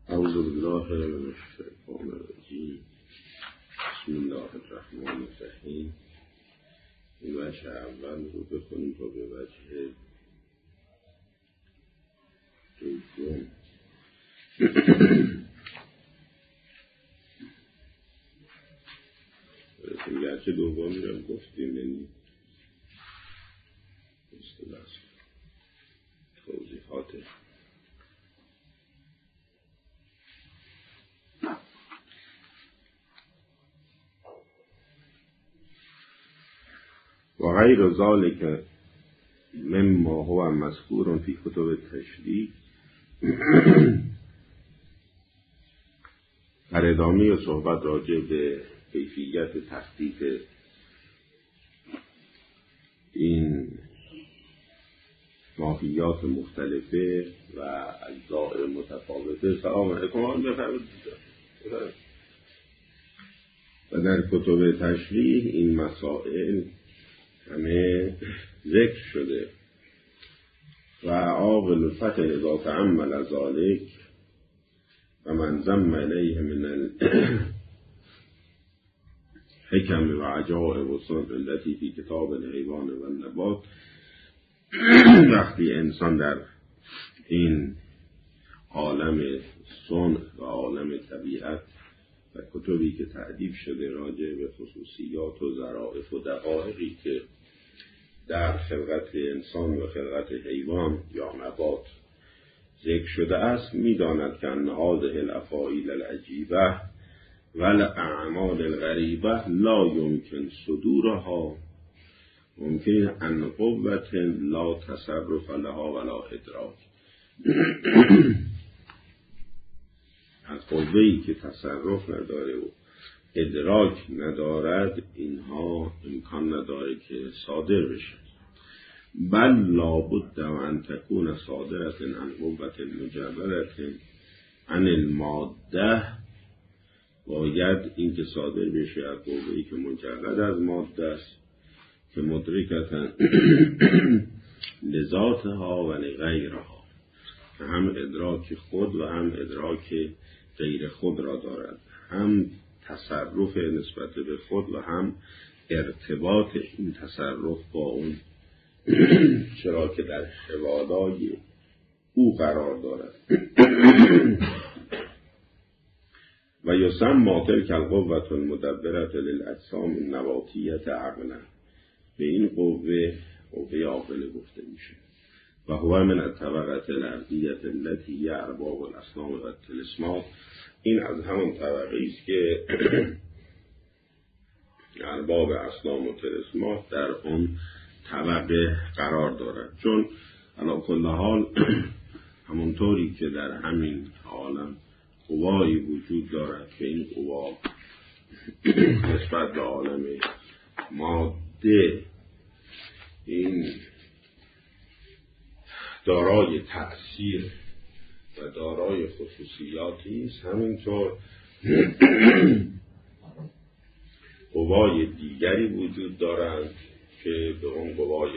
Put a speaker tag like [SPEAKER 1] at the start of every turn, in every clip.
[SPEAKER 1] اعوذ بالله من الشیطان الرجیم. بسم الله الرحمن الرحیم. این وجه اول رو بکنیم تا به وجه دوم. گرچه دومی رو گفتیم، یعنی اصطلاح توضیحات و غیر ذالک مما هو مذکور فی کتب تشریح. در ادامه صحبت راجع به کیفیت تحقیق این ماهیات مختلفه و اجزاء متفاوته. سلام علیکم. و در کتب تشریح این مسائل همه ذکر شده. و عاقل الفتح اذا تأمل ذلك و من ضم الیه من الحکم و عجائب و صنع التي فی کتاب الحیوان و النبات. وقتی انسان در این عالم صنع و عالم طبیعت و کتبی که تعریف شده راجع به خصوصیات و ظرافت و دقایقی که در خلقت انسان و خلقت حیوان یا نبات ذکر شده است، می‌داند که ان هذه الافاعیل العجیبه و الاعمال الغریبه لا یمکن صدورها ممکن ان قوة لا تصرف لها ولا ادراک. از قوه‌ای که تصرف نداره و ادراک ندارد اینها امکان نداره که صادر بشه. بل لابد و ان تكون صادرة عن قوة مجردة عن الماده. باید این که صادر بشه از قوه‌ای که مجرد از ماده است، که مدرکتن لذاتها و لغیرها، که هم ادراک خود و هم ادراک غیر خود را دارد، هم تصرف نسبت به خود و هم ارتباط این تصرف با اون، چرا که در حوالای او قرار دارد. و یسمى تلک القوة المدبرة للاجسام النباتیة عقلا. به این قوه عاقله گفته میشه. و هو من الطبقة الارضیة التي هي ارباب الاصنام و الطلسمات. این از همون طبقه است که ارباب اصنام و طلسمات در اون طبقه قرار دارد. چون علی کل حال همونطوری که در همین عالم قوایی وجود دارد که این قوا نسبت به عالم ماده این دارای تأثیر و دارای خصوصیاتی است، همینطور قوای دیگری وجود دارند که به اون قوای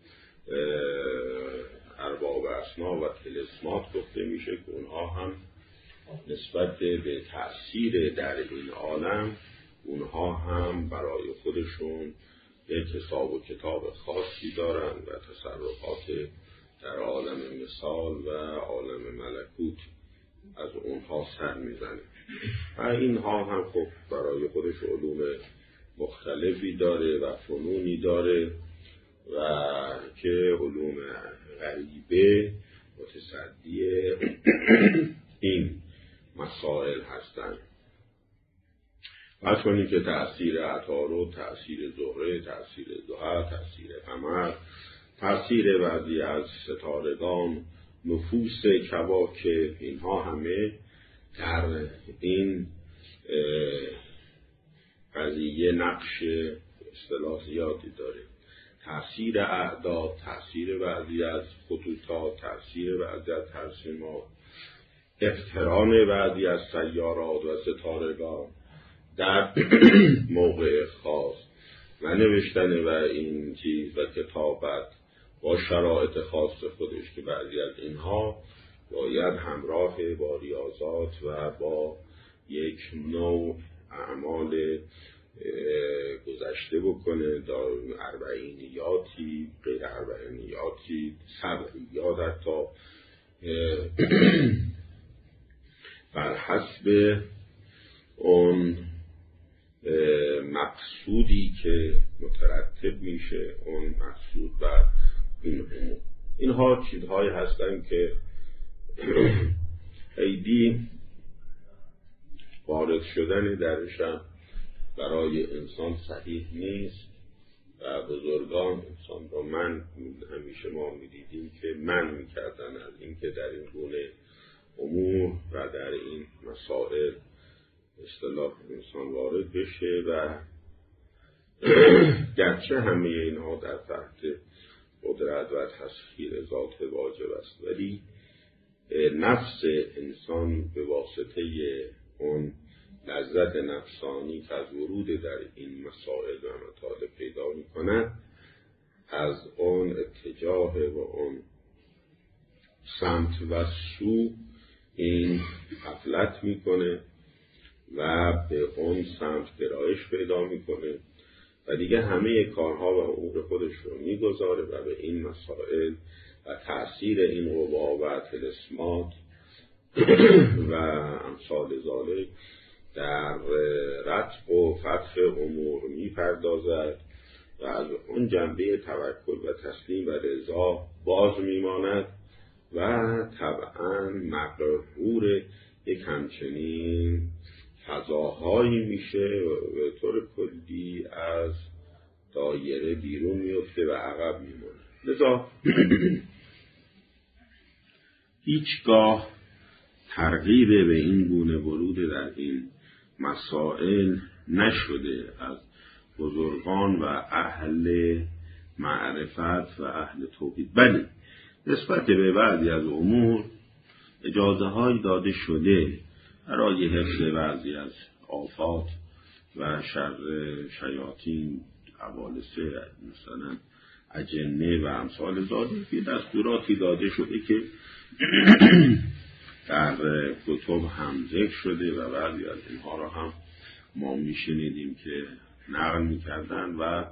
[SPEAKER 1] ارباب اصنام و طلسمات گفته میشه که اونها هم نسبت به تأثیر در این عالم اونها هم برای خودشون یک حساب و کتاب خاصی دارند و تصرفات در عالم مثال و عالم ملکوت از اونها سر میزنه. و اینها هم خب برای خودش علوم مختلفی داره و فنونی داره و که علوم غریبه متصدی این مسائل هستند. بس کنیم که تأثیر عطارد، تأثیر زهره، تأثیر ضحی، تأثیر قمر، تأثیر بعضی از ستارگان، نفوس کواکب، اینها همه در این قضیه نقش اصطلاح زیادی داره. تأثیر اعداد، تأثیر بعضی از خطوطات، تأثیر بعضی از ترسیمات، اقتران بعضی از سیارات و ستارگان در موقع خاص و نوشتن و این چیز و کتابت با شرایط خاص خودش که بعضی از اینها باید همراه با ریاضات و با یک نوع اعمال گذشته بکنه، اربعینیاتی، غیر اربعینیاتی، سبعیات حتی، بر حسب اون مقصودی که مترتب میشه، اون مقصود بر این امور. اینها چیزهایی هستن که خیلی وارد شدن درشم برای انسان صحیح نیست و بزرگان انسان را همیشه ما می‌دیدیم که می‌کردن از اینکه در این گونه امور و در این مسائل اصطلاح انسان وارد بشه و گرچه همه اینها در تحت قدرت و تسخیر ذات واجب است، ولی نفس انسان به واسطه اون لذت نفسانی که از ورود در این مسائل و مطالب پیدا می کند، از اون اتجاه و اون سمت و سو این غفلت میکنه و به اون سمت گرایش پیدا میکنه و دیگه همه کارها و امور خودش رو میگذاره و به این مسائل و تأثیر این قوا و طلسمات و امثال ذالک در رتق و فتح امور میپردازد و از اون جنبه توکل و تسلیم و رضا باز میماند و طبعا مغرور یک همچنین فضاهایی میشه و به طور کلی از دایره بیرون میفته و عقب میمونه. لذا هیچگاه ترغیب به این گونه ورود در این مسائل نشده از بزرگان و اهل معرفت و اهل توحید، بلی نسبت به بعضی از امور اجازه های داده شده برای حفظ بعضی از آفات و شر شیاطین، عوالسه، مثلا اجنه و امثال ذالک، دستوراتی داده شده که در کتب هم ذکر شده و بعضی از اینها را هم ما میشنیدیم که نقل میکردن و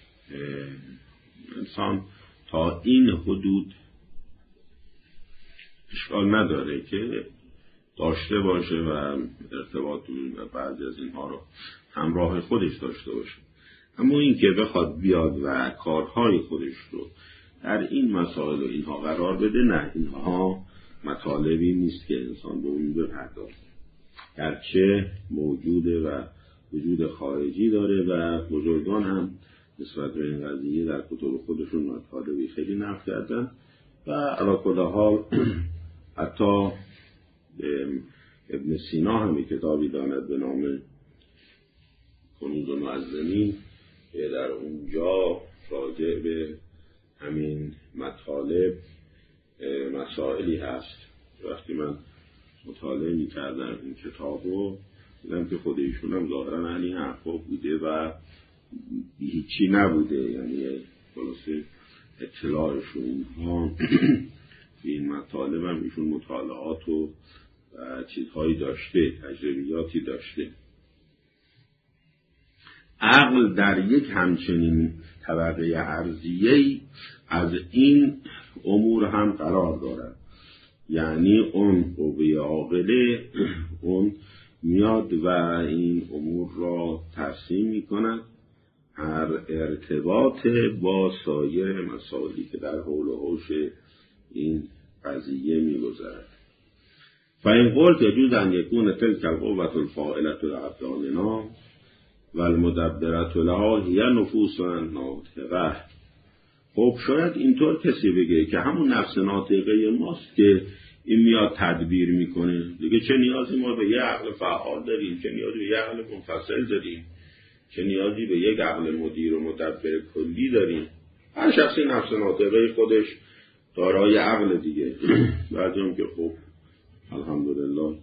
[SPEAKER 1] انسان تا این حدود اشکال نداره که داشته باشه و ارتباط و بعضی از اینها رو همراه خودش داشته باشه، اما این که بخواد بیاد و کارهای خودش رو در این مسائل و اینها قرار بده، نه، اینها مطالبی نیست که انسان به اون بپردازه، گرچه موجوده و وجود خارجی داره و بزرگان هم نسبت به این قضیه در کتب خودشون مطالبی خیلی نقل کردن و علی کل حال حتی ابن سینا هم کتابی داند به نام کنوز المعظمین که در اونجا راجع به همین مطالب مسائلی هست. وقتی من مطالعه می کردم این کتاب رو دیدم که خود ایشون هم ظاهرا اهل این حرفا بوده و هیچی نبوده، یعنی خلاصه اطلاعش و اینها به این مطالب هم ایشون مطالعات و چیزهایی داشته، تجربیاتی داشته. عقل در یک همچنین طبقه عرضیه‌ای از این امور هم قرار دارد، یعنی اون قوه عاقله اون میاد و این امور را ترسیم میکند، هر ارتباط با سایر مسائلی که در حول و حوش این قضیه میگذرد. فإن قلت يجوز أن يكون تلك القوة الفاعلة لأبداننا والمدبرة لها هي نفوس ناطقة. خب شاید اینطور کسی بگه که همون نفس ناطقه ماست که این میاد تدبیر میکنه دیگه، چه نیازی ما به یه عقل فعال داریم، چه نیازی به یه عقل منفصل داریم، چه نیازی به یک عقل مدیر و مدبر کلی داریم. هر شخصی نفس ناطقه خودش دارای عقل دیگه. بعضیم که خب الحمدلله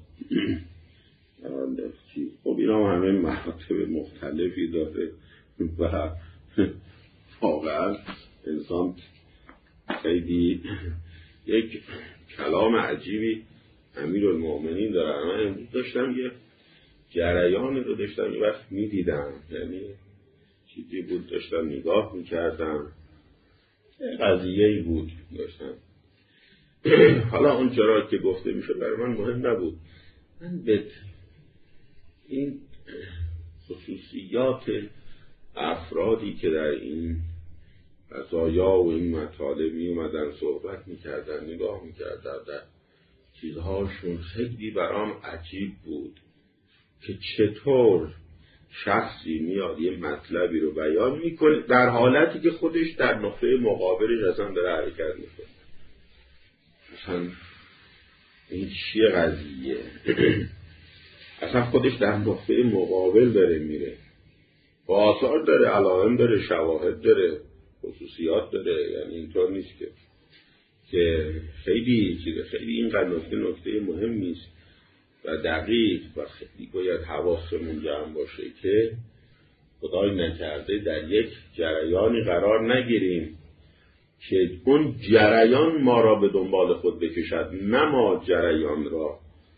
[SPEAKER 1] خب اینا همه مراتب مختلفی داره و واقعا انسان خیلی یک کلام عجیبی امیرالمومنین دارن. من امروز داشتم یه جریانی رو داشتم یه وقت میدیدم، یعنی چیزی بود داشتم نگاه میکردم، قضیه‌ای بود داشتم. حالا اون چرا که گفته میشه برای من مهم نبود. من به این خصوصیات افرادی که در این قضایا و این مطالب می اومدن صحبت میکردن نگاه میکردن، در چیزهاشون خیلی برام عجیب بود که چطور شخصی میاد یه مطلبی رو بیان میکنه در حالتی که خودش در نقطه مقابلش اصلا داره حرکت میکنه. اصلا این چیه قضیه؟ اصلا خودش در نقطه مقابل داره میره، با آثار داره، علائم داره، شواهد داره، خصوصیات داره. یعنی اینطور نیست که خیلی چیزه. خیلی این نکته مهمی است و دقیق و خیلی باید حواسمون جمع باشه که خدای نکرده در یک جریانی قرار نگیریم که اون جریان ما را به دنبال خود بکشد، نه ما جریان را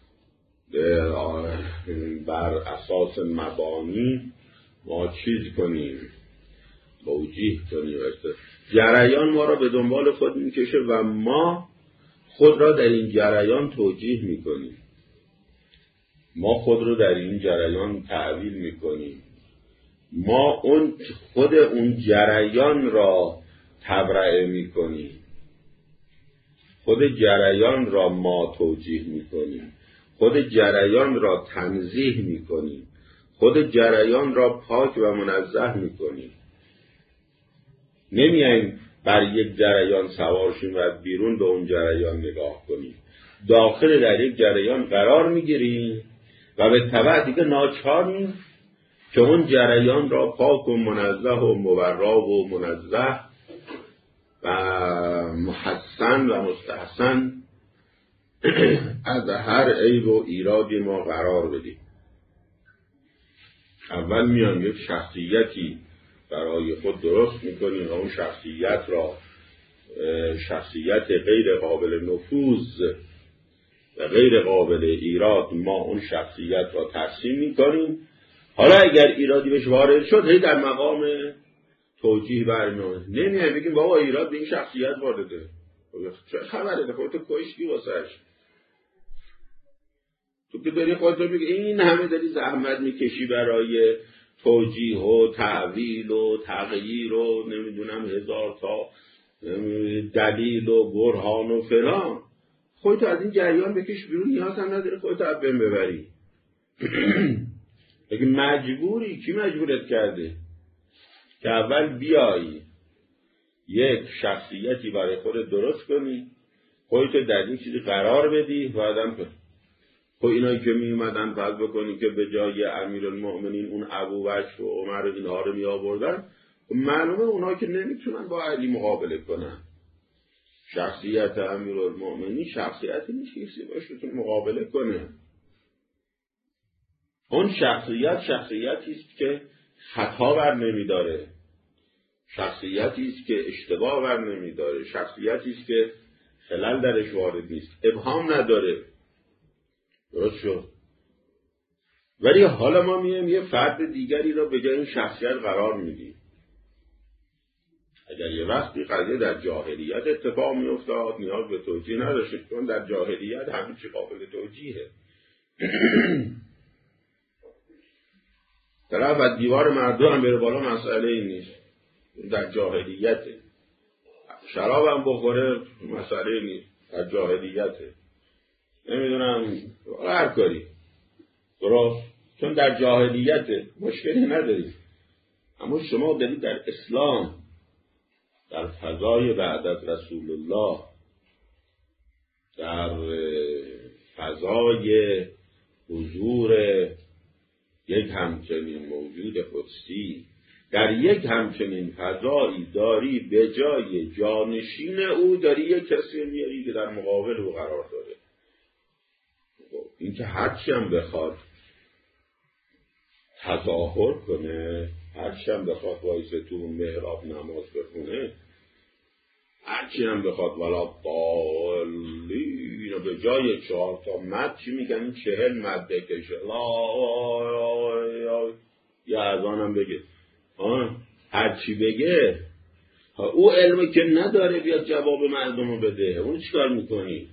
[SPEAKER 1] بر اساس مبانی ما چیز کنیم، توجیه کنیم. جریان ما را به دنبال خود میکشه و ما خود را در این جریان توجیه میکنیم، ما خود را در این جریان تعویل میکنیم، ما خود اون جریان را تبرئه میکنیم، خود جریان را ما توجیه میکنیم، خود جریان را تنزیه میکنیم، خود جریان را پاک و منزه میکنیم. نمیاییم بر یک جریان سوار شیم و بیرون به اون جریان نگاه کنیم، داخل در یک جریان قرار میگیریم و به تبع دیگه ناچاریم که اون جریان را پاک و منزه و مبرا و منزه و محسن و مستحسن از هر عیب و ایرادی ما قرار بدیم. اول میان یک شخصیتی برای خود درست میکنیم و اون شخصیت را شخصیت غیر قابل نفوذ و غیر قابل ایراد ما اون شخصیت را ترسیم میکنیم. حالا اگر ایرادی بهش وارد شد هی در مقام توجیه برمیاد، نمیایم بگیم بابا ایراد به این شخصیت وارده، چه خبره؟ خودتو کشتی واسش، تو که داری خودتو بگی این همه داری زحمت میکشی برای توجیه و تعویل و تغییر و نمیدونم هزار تا دلیل و برهان و فلان، خودتو از این جریان بکش بیرون، نیاز هم نداره خودتو از بین ببری. اگه مجبوری، کی مجبورت کرده که اول بیایی یک شخصیتی برای خودت درست کنی، خودتو در این چیزی قرار بدی، بعدم خب اینایی که می اومدن فرض بکنی که به جای امیرالمؤمنین اون ابوبکر و عمر و اینها رو می آوردن، معلومه اونها که نمیتونن با علی مقابله کنن. شخصیت امیرالمؤمنین شخصیتی نیست که کسی باشون مقابله کنه. اون شخصیتی است که خطا بر نمیداره، شخصیتی است که اشتباه بر نمیداره، شخصیتی است که خلل درش وارد نیست، ابهام نداره. درست شد؟ ولی حالا ما میایم یه فرد دیگری را به جای این شخصیت قرار میدیم. اگر یه وقتی قضیه در جاهلیت اتفاق میافتاد نیاز به توجیه نداشت، چون در جاهلیت همه چی قابل توجیهه. طرف از دیوار مردم هم بره بالا مسئله این نیست، در جاهلیته. شراب هم بخوره مسئله نیست، در جاهلیته. نمیدونم هر کاری درست، چون در جاهلیته مشکلی ندارید. اما شما دارید در اسلام، در فضای بعد از رسول الله، در فضای حضور یک همچنین موجود قدسی، در یک همچنین فضایی داری به جای جانشین او داری یک کسی میاری که در مقابل او قرار داره. این که هرچی هم بخواد تظاهر کنه، هرچی هم بخواد وایسه تو محراب نماز بخونه، هرچی هم بخواد ولا ضالین به جای 4 تا مد چی میگن؟ این 40 مد بکشه یه اذانم بگه هرچی بگه. او علمی که نداره بیاد جواب مردم رو بده، اون چیکار میکنی؟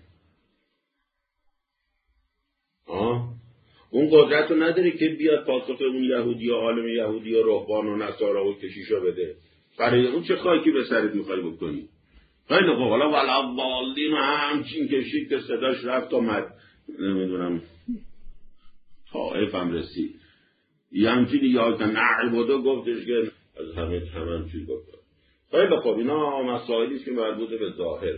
[SPEAKER 1] اون قدرت رو نداره که بیاد پاسخ اون یهودی و عالم یهودی و رهبان و نصارا و کشیشا بده. برای اون چه خاکی به سرت میخوای بکنی؟ خیلی خوب، حالا ولا والدین همچین کشید که صداش رفت آمد، نمیدونم طائف هم رسید، یه همچین یا که نعبدو گفتش که از همه چیز بکن. خیلی خوب، اینا مسائلیست که مربوط به ظاهر.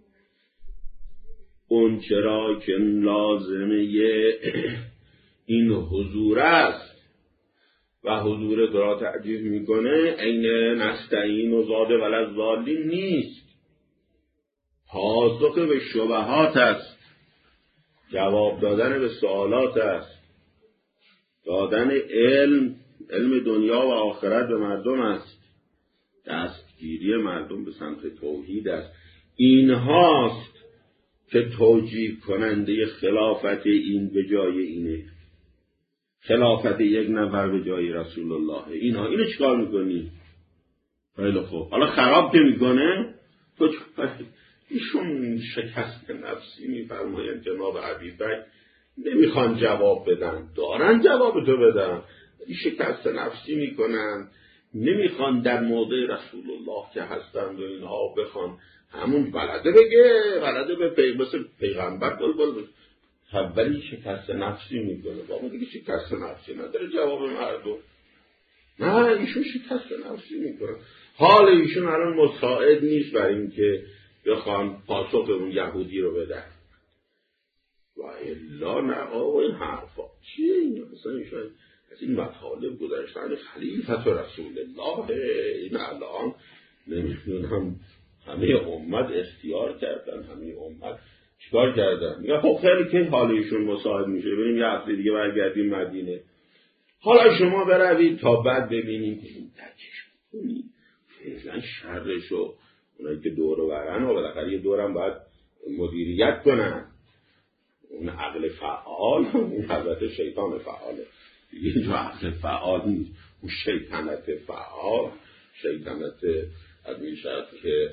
[SPEAKER 1] اون چرا که لازمه این حضور است و حضور تو را تعجیب میکنه، عین نستعین و زاده ولد ضالین نیست، پاسخ به شبهات است، جواب دادن به سوالات است، دادن علم دنیا و آخرت به مردم است، دستگیری مردم به سمت توحید است. اینهاست که توجیه کننده خلافت این به جای اینه، خلافت یک نفر به جای رسول الله. اینو چیکار میکنی؟ خیلی خوب، حالا خراب که میکنه تو ایشون شکست نفسی میفرمایند جناب عبیدک، نمیخوان جواب بدن، دارن جواب تو بدن، این شکست نفسی میکنن، نمیخوان در موضع رسول الله که هستند و اینها بخوان همون بلده بگه، بلده به مثل پیغمبر بلبل اولی شکست نفسی میکنه. بابا دیگه شکست نفسی نداره جواب مردم، نه ایشون شکست نفسی میکنه. حال ایشون الان مساعد نیست برای اینکه بخوان پاسخ اون یهودی رو بدن و الا نه. آقا این حرفا چیه این؟ مثلا ایشون از این مطالب گذاشتن خلیفت رسول الله، این الان نمیدونم همه امت اختیار کردن، همه امت چیکار کردن؟ میگه خب خیلی که حال ایشون مساعد میشه، بریم یه هفته دیگه برگردیم مدینه، حالا شما بروید تا بعد ببینیم که این درکش کنی فعلا شرشو. اونایی که دور و برن و بالاخره یه دورم باید مدیریت کنن، اون عقل فعال، اون حضرت شیطان فعاله دیگه، اینجا عقل فعال نیست، اون شیطنت فعال، شیطنت از این شرط که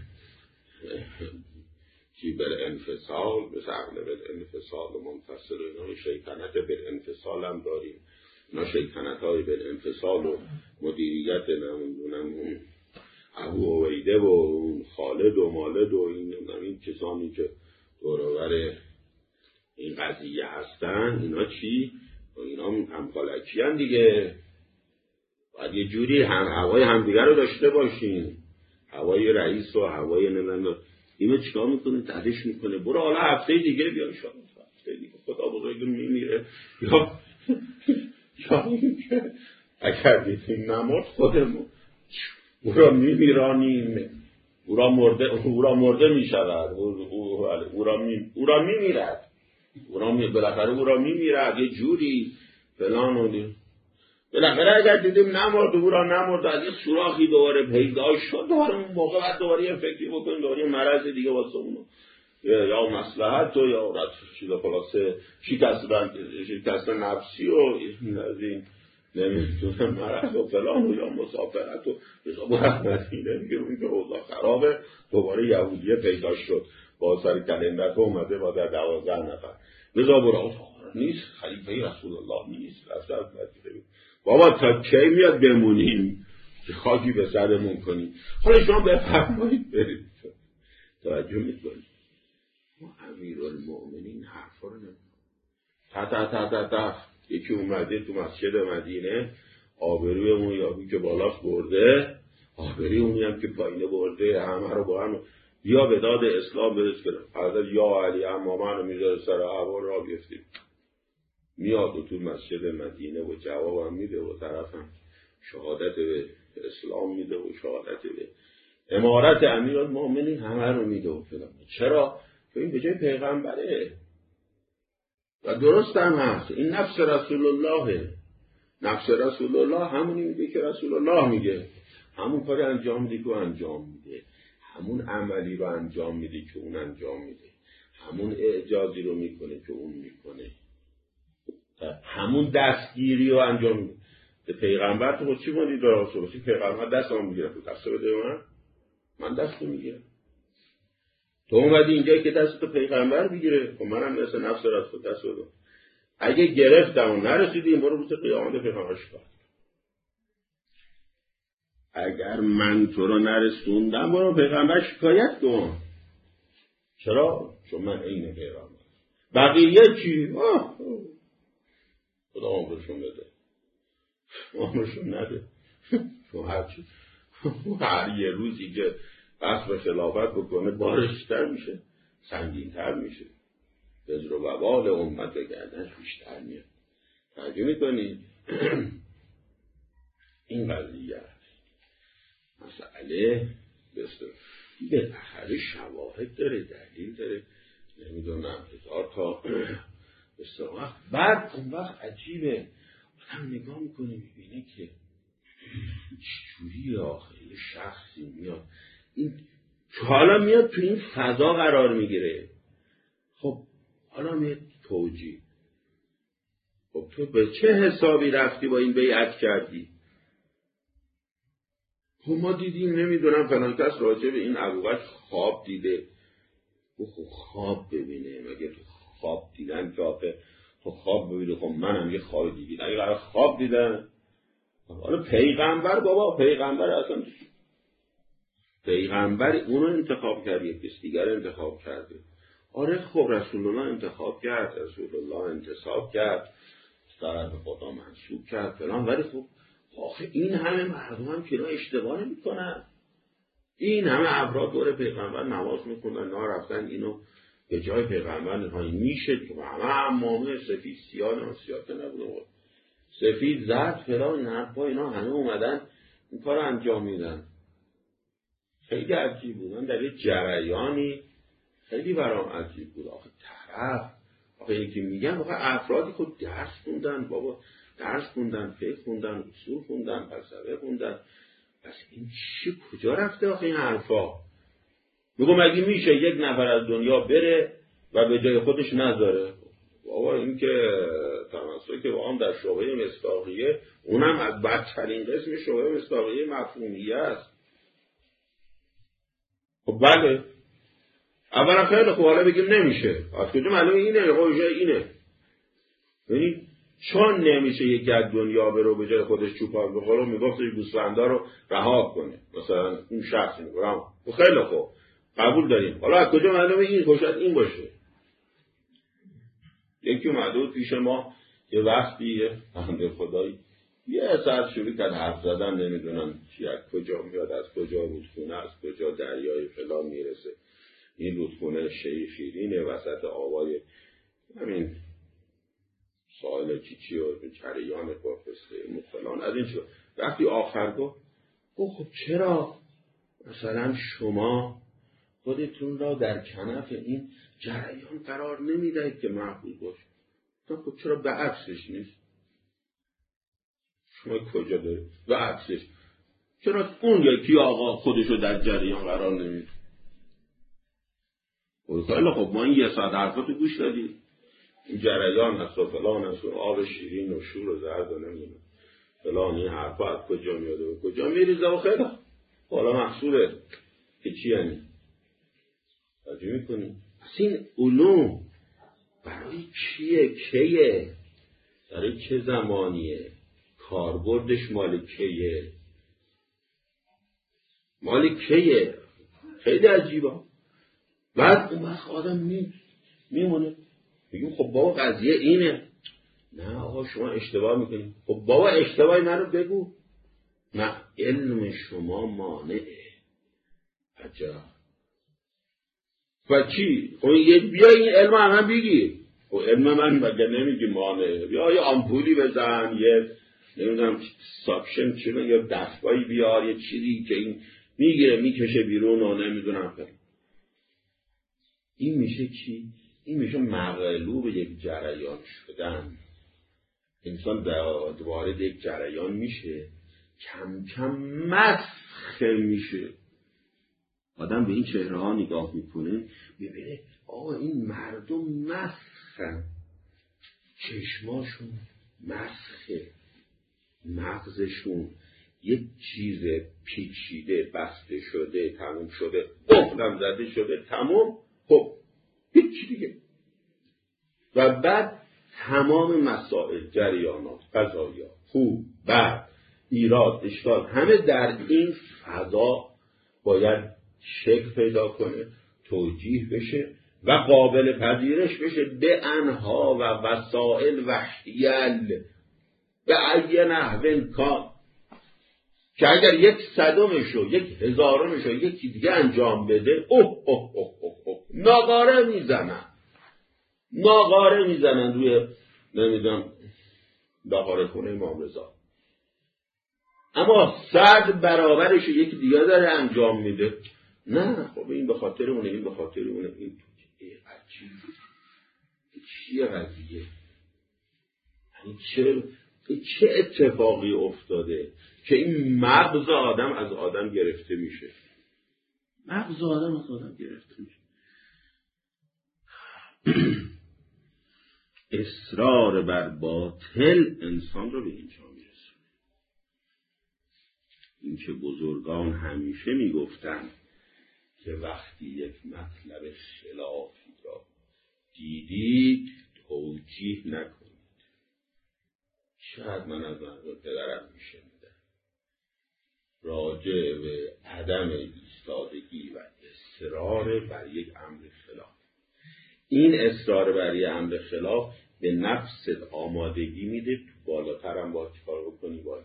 [SPEAKER 1] چی بالانفصال، مثل عقل بالانفصال و منفصل و اینا، شیطنت بالانفصال هم داریم، اینا شیطنت های بالانفصال و مدیریت نمیدونم اون ابو عبیده و اون خالد و مالد و این کسانی که دورور این قضیه هستن، اینا چی؟ اینا همکالکی هم دیگه، باید یه جوری هوای همدیگر رو داشته باشین، هوای رئیس و هوای نمیدونم. اینو چیکار میکنه؟ تحریش میکنه، برو حالا هفته دیگه بیا، شاید هفته دیگه خدا بزرگ میمیره، یا اینکه اگر دیدیم نمرد خودمون او را میمیرانیم، او را مرده میشود، او را میمیرد، بالاخره او را میمیرد یه جوری فلان و بالاخره اگر دیدیم نمرد، او را نمرد، از یک سوراخی دوباره پیدا شد، دوباره اون موقع بعد دوباره یه فکری بکنیم، دوباره یه مرض دیگه واسه اونو، یا مصلحت و یا چیزا خلاصه شکست نفسی و از این نمیدونم مرض و فلان و یا مسافرت و بزا مدینه دیگه، اون که روزا خرابه، دوباره یهودیه پیدا شد با سر کلندر اومده با در 12 نفر، بزا برا نیست، خلیفه رسول الله نیست، رفته از مدینه. بابا تا کی میاد بمونیم که خاکی به سرمون کنیم؟ حالا شما بفرمایید برید توجه میکنید. ما امیرالمؤمنین حرفا رو نمی‌کنیم. تا یکی اومده تو مسجد مدینه، آبرویمون یابی که بالاست برده، آبروی اونی هم که پایینه برده، همه رو با هم یا به داد اسلام برس کنم. حضرت یا علی امامه رو میذاره سر هوا را بیفتیم، میاد و تو مسجد مدینه و جواب هم میده و طرف هم شهادت به اسلام میده و شهادت به امارت امیرالمؤمنین همه رو میده و فلان. چرا؟ تو این به جای پیغمبره و درست هم هست، این نفس رسول الله، نفس رسول الله همونی میگه که رسول الله میگه، همون کار انجام میده که انجام میده، همون عملی رو انجام میده که اون انجام میده، همون اعجازی رو میکنه که اون میکنه، همون دستگیری رو انجام میده. به پیغمبر تو چی بودی داره صحبتی؟ پیغمبر دست من میگیره، تو دست بده من دست میگیرم. تو اومدی اینجایی که دست تو پیغمبر بگیره، خب منم مثل نفس را تو دست بدم. اگه گرفتم و نرسیدیم برو روز قیامت پیغمبر شکایت. اگر من تو رو نرسوندم برو پیغمبر شکایت کن. چرا؟ چون من عین پیغمبر. بقیه چی؟ خدا عمرشون بده، عمرشون نده. تو هر یه روزی که بس به خلافت بکنه بارشتر میشه، سنگینتر میشه، بذر و وبال امت به گردنش بیشتر میاد. توجه میکنی؟ این قضیه مسئله بالاخره شواهد داره، دلیل داره، نمیدونم هزار تا استراحت. بعد اون وقت عجیبه آدم نگاه میکنه میبینه که چجوری آخه یه شخصی میاد این حالا میاد تو این فضا قرار میگیره. خب حالا میاد توجیه، خب تو به چه حسابی رفتی با این بیعت کردی؟ خب ما دیدیم نمیدونم فلان کس راجع به این ابوبکر خواب دیده. خب خواب ببینه، مگه تو خواب دیدن که آخه تو خواب ببینه؟ خب منم یه خواب دیدم، اگه قرار خواب دیدن. حالا پیغمبر بابا، پیغمبر اصلا پیغمبر اونو انتخاب کرد، یک کس دیگر انتخاب کرده. آره خب رسول الله انتخاب کرد، رسول الله انتصاب کرد، طرف خدا منصوب کرد فلان، ولی خب آخه این همه مردم هم که اشتباه نمی‌کنن، این همه افراد دور پیغمبر نماز میکنن، نه رفتن اینو به جای پیغمبر نهایی میشه که همه عمامه سفید سیاه که نبوده، سفید زرد فلان این حرفا اینا همه اومدن این کار انجام میدن. خیلی عجیب بود. من در یه جریانی خیلی برام عجیب بود. آخه طرف آخه یکی میگن آخه افرادی خود درس خوندن، بابا درس خوندن، فقه خوندن، اصول خوندن، فلسفه خوندن، پس این چی کجا رفته آخه این حرفا؟ میگم اگه میشه یک نفر از دنیا بره و به جای خودش نذاره، بابا این که تمسک با هم در شعبه مصداقیه، اونم از بدترین قسم شعبه مصداقیه مفهومیه است. خب بله اولا خیلی خوب، حالا بگیم نمیشه، از کجا معلومه اینه قوشه اینه؟ یعنی چون نمیشه یکی از دنیا بره به جای خودش چوپان بخوره، میگفت گوسفندا رو رها کنه، مثلا اون شخص میگه خیلی خوب قبول داریم، حالا از کجا معلومه این خوشت این باشه؟ یکی اومده پیش ما یه وقتی بنده خدایی یه ساعت شروع کرد حرف زدن، نمیدونم چی از کجا میاد، از کجا رودخونه، از کجا دریای فلان میرسه، این رودخونه شیرینه وسط آبای همین ساحل چیچی و جریان پاکستان فلان از این شد. وقتی آخر گفت خب چرا مثلا شما خودتون را در کنف این جریان قرار نمیدهید که محفوظ باشه؟ خب چرا به عکسش نیست؟ شما کجا دارید؟ به عکسش چرا اون یکی آقا خودشو در جریان قرار نمیده؟ خیلی خب ما این یه ساعت حرفاتو گوش دادیم، این جریان هست و فلان هست و آب شیرین و شور و زرد و نمیدونم فلان، این حرفا از کجا میاده و کجا میریزه و خیلی حالا محصوله که چی یعنی؟ توجه میکنی؟ پس این علوم برای کیه؟ کیه؟ برای چه زمانیه؟ کاربردش مال کیه؟ مال کیه؟ خیلی عجیبه. بعد اون وقت آدم میمونه میگیم خب بابا قضیه اینه. نه آقا شما اشتباه میکنید. خب بابا اشتباهی منو بگو. نه علم شما مانعه. عجب. و چی؟ خب بیا این علم هم بگی. خب علم من مگه نمیگی مانعه؟ بیا یه آمپولی بزن، یه نمیدونم ساکشن چی یا دستگاهی بیار، یه چیزی که این میگیره میکشه بیرون و نمیدونم فلان. این میشه چی؟ این میشه مغلوب یک جریان شدن. انسان وارد یک جریان میشه، کم کم مسخ میشه. آدم به این چهره ها نگاه میکنه میبینه آقا این مردم مسخن، چشماشون مسخه، مغزشون یک چیز پیچیده بسته شده، تموم شده، قفلم زده شده، تموم. خب هیچ دیگه. و بعد تمام مسائل، جریانات، قضایا، خوب، بد، ایراد، اشکال، همه در این فضا باید شکل پیدا کنه، توجیه بشه و قابل پذیرش بشه به انها و وسائل و حیل به ای نحو کان، که اگر 1/100شو 1000شو یکی دیگه انجام بده ناقاره میزنن روی نمیدونم داخل خونه امام رضا. اما 100 برابرش یکی دیگه داره انجام میده. نه خب این به خاطر اونه، این به خاطر اونه، این چیه قضیه؟ یعنی چه اتفاقی افتاده که این مغز آدم از آدم گرفته میشه؟ مغز آدم از آدم گرفته میشه. اصرار بر باطل انسان رو به اینجا میرسونه. این که بزرگان همیشه میگفتن که وقتی یک مطلب خلافی را دیدید توجیه نکنید. شاید من از پدرم میشنیدم راجع به عدم ایستادگی و اصرار بر یک امر خلاف. این اصرار بر یک امر خلاف به نفست آمادگی میده تو بالاتر هم باید چیکار بکنی باید.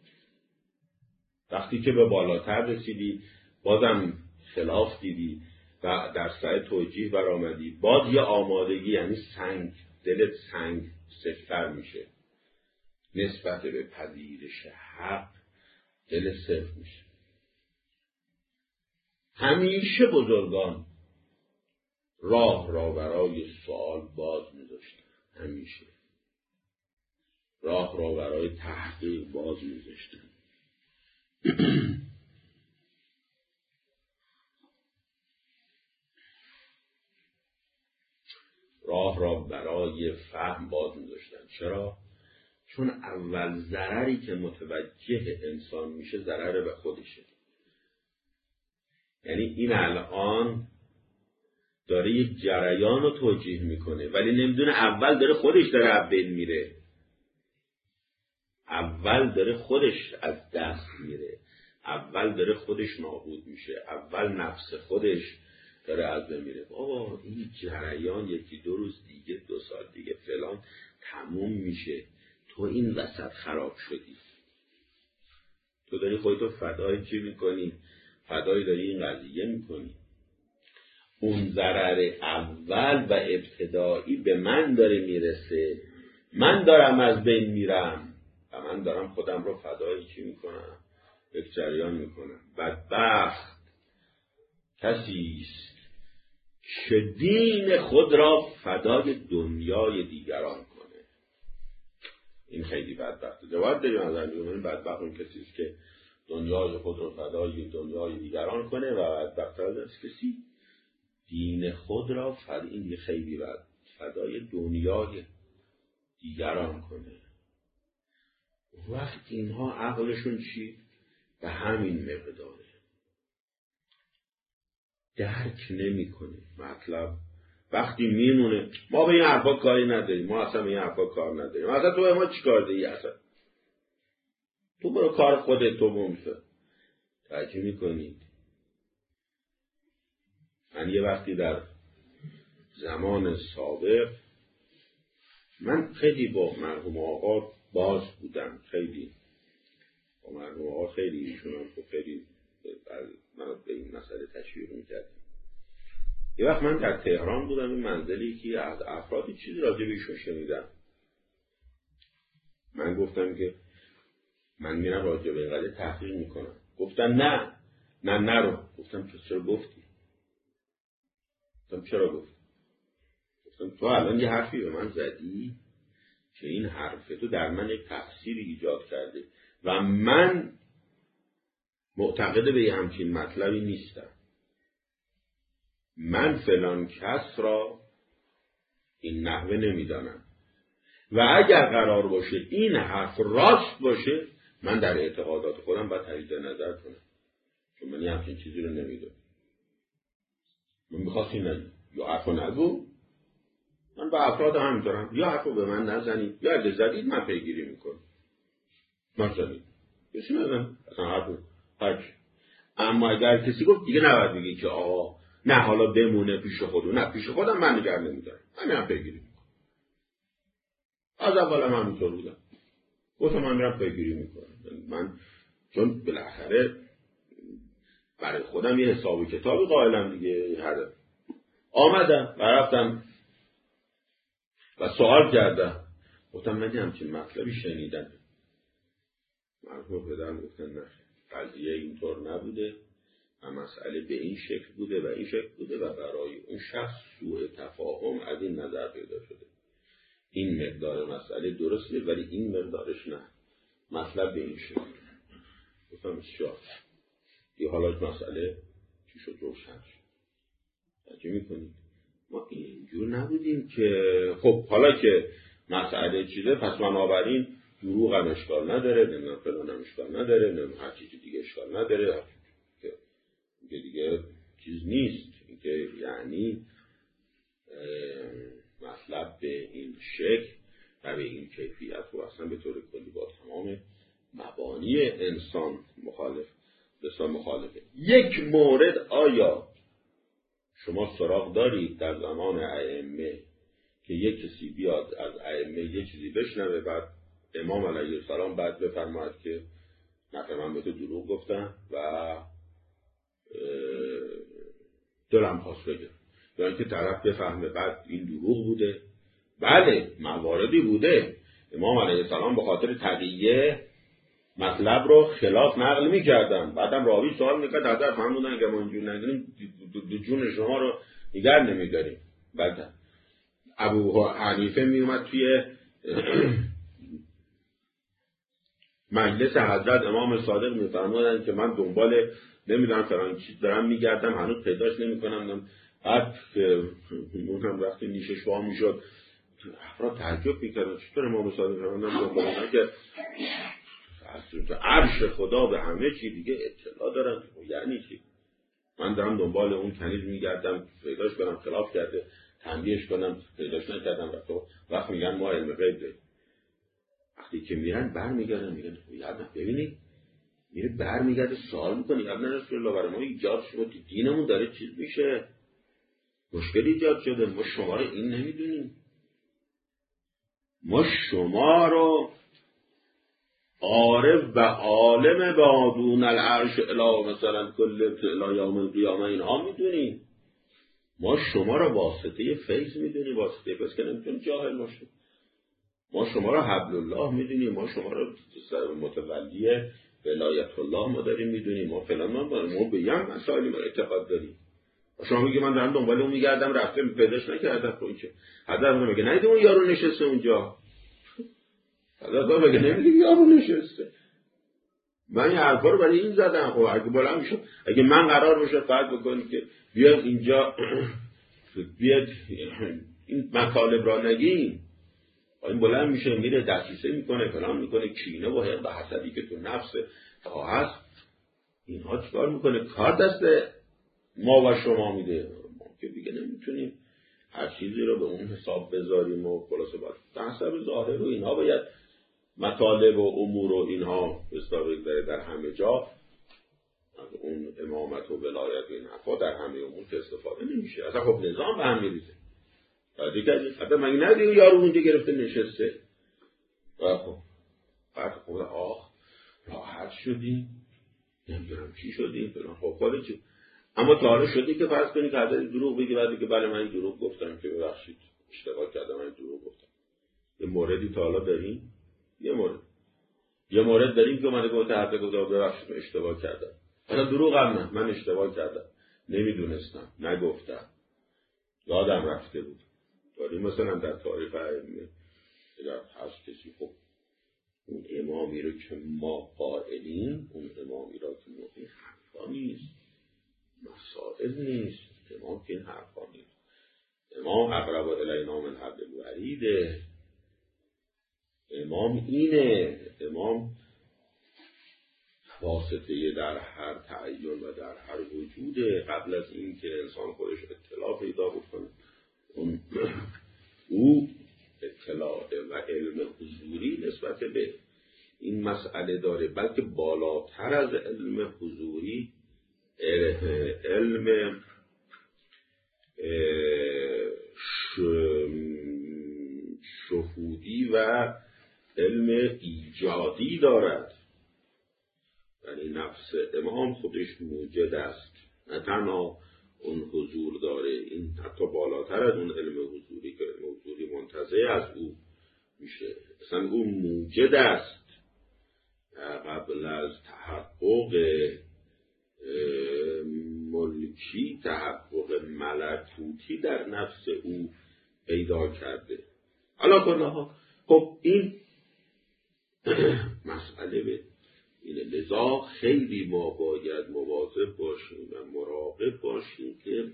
[SPEAKER 1] وقتی که به بالاتر رسیدی بازم خلاف دیدی و در سعی توجیه برآمدی، باز یه آمادگی، یعنی سنگ، دلت سنگ سفت‌تر میشه نسبت به پذیرش حق، دل سفت میشه. همیشه بزرگان راه را برای سوال باز میذاشتن، همیشه راه را برای تحقیق باز میذاشتن. راه را برای فهم باز میذاشتن. چرا؟ چون اول ضرری که متوجه انسان میشه ضرر به خودشه. یعنی این الان داره یک جریان رو توجیه میکنه ولی نمیدونه اول داره خودش داره از بین میره، اول داره خودش از دست میره، اول داره خودش نابود میشه، اول نفس خودش داره از بین میره. بابا این جریان 1-2 روز دیگه 2 سال دیگه فلان تموم میشه، تو این وسط خراب شدی. تو داری خودتو فدای چی میکنی؟ فدای داری این قضیه میکنی. اون ضرر اول و ابتدایی به من داره میرسه، من دارم از بین میرم و من دارم خودم رو فدای چی میکنم؟ یک جریان میکنم. بدبخت کسی است که دین خود را فدای دنیای دیگران کنه. این خیلی بدبخته. جواب داریم از این بدبخت اون کسی است که دنیای خود را فدای دنیای دیگران کنه و بدبخت از کسی دین خود را این خیلی فدای دنیای دیگران کنه. وقت اینها عقلشون چی؟ به همین مقداره. درک نمی کنه مطلب. وقتی میمونه ما به این حرفا کاری نداریم، ما اصلا به این حرفا کار نداریم، اصلا تو به ما چی کار داری؟ اصلا تو برو کار خودت، تو بمشد. توجه میکنید؟ من یه وقتی در زمان سابق من خیلی با مرحوم آقا باز بودم، خیلی با مرحوم آقا خیلی ایشونم خیلی من به این مسئله تشویق میکردم. یه وقت من در تهران بودم، این منزلی که از افرادی چیزی راجع به ایشون شنیدم. من گفتم که من میرم راجع به این قضیه تحقیق میکنم. گفتن نه نرو. گفتم چرا گفتی؟ گفتم چرا گفتی؟ گفتم تو الان یه حرفی به من زدی که این حرف تو در من یک تأثیری ایجاد کرده و من معتقد به یه همچین مطلبی نیستم. من فلان کس را این نحوه نمیدانم و اگر قرار باشه این حرف راست باشه من در اعتقادات خودم باید تجدید نظر کنم، چون من همچین چیزی رو نمیدونم. من میخواستی نگی یا حرف رو نگو، من با افراد همینطورم، یا حرف رو به من نزنید یا اگه زدید من پیگیری میکنم، نزدید کسی نزن اصلا حرف هرچی. اما اگر کسی گفت دیگه نباید بگی که آقا نه حالا بمونه پیش خودو، نه پیش خودم من نگه نمیدارم، من پیگیری میکنم. از اول هم همینطور بودم، گفتم من میرم پیگیری میکنم. من چون بالاخره برای خودم یه حساب و کتابی قائلم دیگه. هر آمدم و رفتم و سوال کردم، گفتم من همچین مطلبی شنیدم. مرحوم پدرم گفتن نه، قضیه اینطور نبوده و مسئله به این شکل بوده و این شکل بوده و برای اون شخص سوء تفاهم از این نظر پیدا شده. این مقدار مسئله درسته ولی این مقدارش نه، مطلب به این شکل. گفتم بسیار یه حالات مسئله چی شد روشن شد. توجه میکنید ما اینجور نبودیم که خب حالا که مسئله چیزه پس بنابراین دروغ هم اشکال نداره، نمیدونم فلان هم اشکال نداره، نمیدونم هر چیزی دیگه اشکال نداره، که دیگه چیز نیست. اینکه یعنی مطلب به این شکل و به این کیفیت و اصلا به طور کلی با تمام مبانی انسان مخالفه. یک مورد آیا شما سراغ دارید در زمان ائمه که یک کسی بیاد از ائمه یک چیزی بشنوه بعد امام علیه السلام بعد بفرماید که نه من به تو دروغ گفتم و دلم خواست بگم، یا اینکه طرف بفهمه بعد این دروغ بوده؟ بله مواردی بوده امام علیه السلام به خاطر تقیه مطلب رو خلاف نقل می‌کردن، بعدم راوی سوال می‌کرد حضرت فرمودن که ما اینجور نگیریم جون شما رو نگه نمی‌داریم. بعد ابو حنیفه میومد توی مجلس حضرت امام صادق می‌فرمودن که من دنبال نمیدونم فلان چیز دارم میگردم هنوز پیداش نمی‌کنم. بعد اونم وقتی نیشش وا میشد افراد تعجب می‌کردن چطور امام صادق فرمودن دنبال که عرش خدا به همه چی دیگه اطلاع دارن. یعنی چی؟ من دارم دنبال اون کنیز میگردم پیداش کنم، خلاف کرده تنبیهش کنم پیداش نکردم. وقت میگن ما علم غیب داریم، وقتی که میرن برمیگردن میگن یاد ببینید میره برمیگرده سوال میکنه ابن رسول الله برای ما ایجاد شد دینمون داره چیز میشه، مشکلی ایجاد شده، ما شما رو این نمیدونیم، ما شما رو عارف و عالم با دون العرش اله مثلا کل اله یوم القیامه اینها میدونیم، ما شما رو واسطه فیض میدونیم، واسطه فیض که نمیتونیم جاهل باشیم، ما شما رو حبل الله میدونیم، ما شما رو متولی ولایت الله ما داریم میدونیم، ما فلان ما به یم مسائلی ما اعتقاد داریم. شما میگه من دارم دنبال اون میگردم رفته پیداش نکردم تو اینکه حضرت میگه نه اون یارو نشسته اونجا، حضرت میگه نمیگه یارو نشسته. من این حرفا رو برای این زدم. خب اگه بلند میشم اگه من قرار باشه فرض بکنید که بیاد اینجا بیاد این مطالب را نگیم، این بلند میشه میره دسیسه میکنه فلان میکنه، کینه و حقد و حسدی که تو نفس تا هست اینها چیکار میکنه؟ کار دست ما و شما میده. ما که دیگه نمیتونیم هر چیزی رو به اون حساب بذاریم و خلاصه باید حسب ظاهر و اینها باید مطالب و امور و اینها استفاده داره در همه جا از اون امامت و ولایت و این حرفا در همه امور که استفاده نمیشه. اصلا خب نظام به هم میریزه. حتی مگه ندیدی یارو اونجا گرفته نشسته خب بعد خود راحت شدیم نمیدونم چی شدیم فلان. خب خاله چی؟ اما تاره شدی که فرض کنی که حضرت دروغ بگی بعد که بله من دروغ گفتم که ببخشید اشتباه کردم من دروغ گفتم. یه موردی تا حالا داریم؟ یه مورد داریم که من گفته حضرت گفتم ببخشید اشتباه کردم. اصلا دروغ هم نه، من اشتباه کردم نمیدونستم نگفتم یادم رفته بود. داریم مثلا در تاریخ ائمه اگر هست کسی خب اون امامی رو که ما قائلیم اون امامی را که ما این حرفا نیست مسائل نیست امام که این حرفا نیست. امام اقرب الینا من حبل الورید. امام اینه. امام واسطه در هر تعین و در هر وجوده. قبل از این که انسان خودش اطلاع پیدا بکنه، او اطلاع و علم حضوری نسبت به این مسئله داره، بلکه بالاتر از علم حضوری علم شهودی و علم ایجادی دارد. یعنی نفس امام خودش موجد است، نه تنها اون حضور داره، این حتی بالاتر از اون علم حضوری که علم حضوری منتزع از او میشه. اصلا او موجد است قبل از تحقق ملکی، تحقق ملکوتی در نفس او پیدا کرده. حالا کلها خب این مسئله به اینه. لذا خیلی ما باید مواظب باشیم و مراقب باشیم که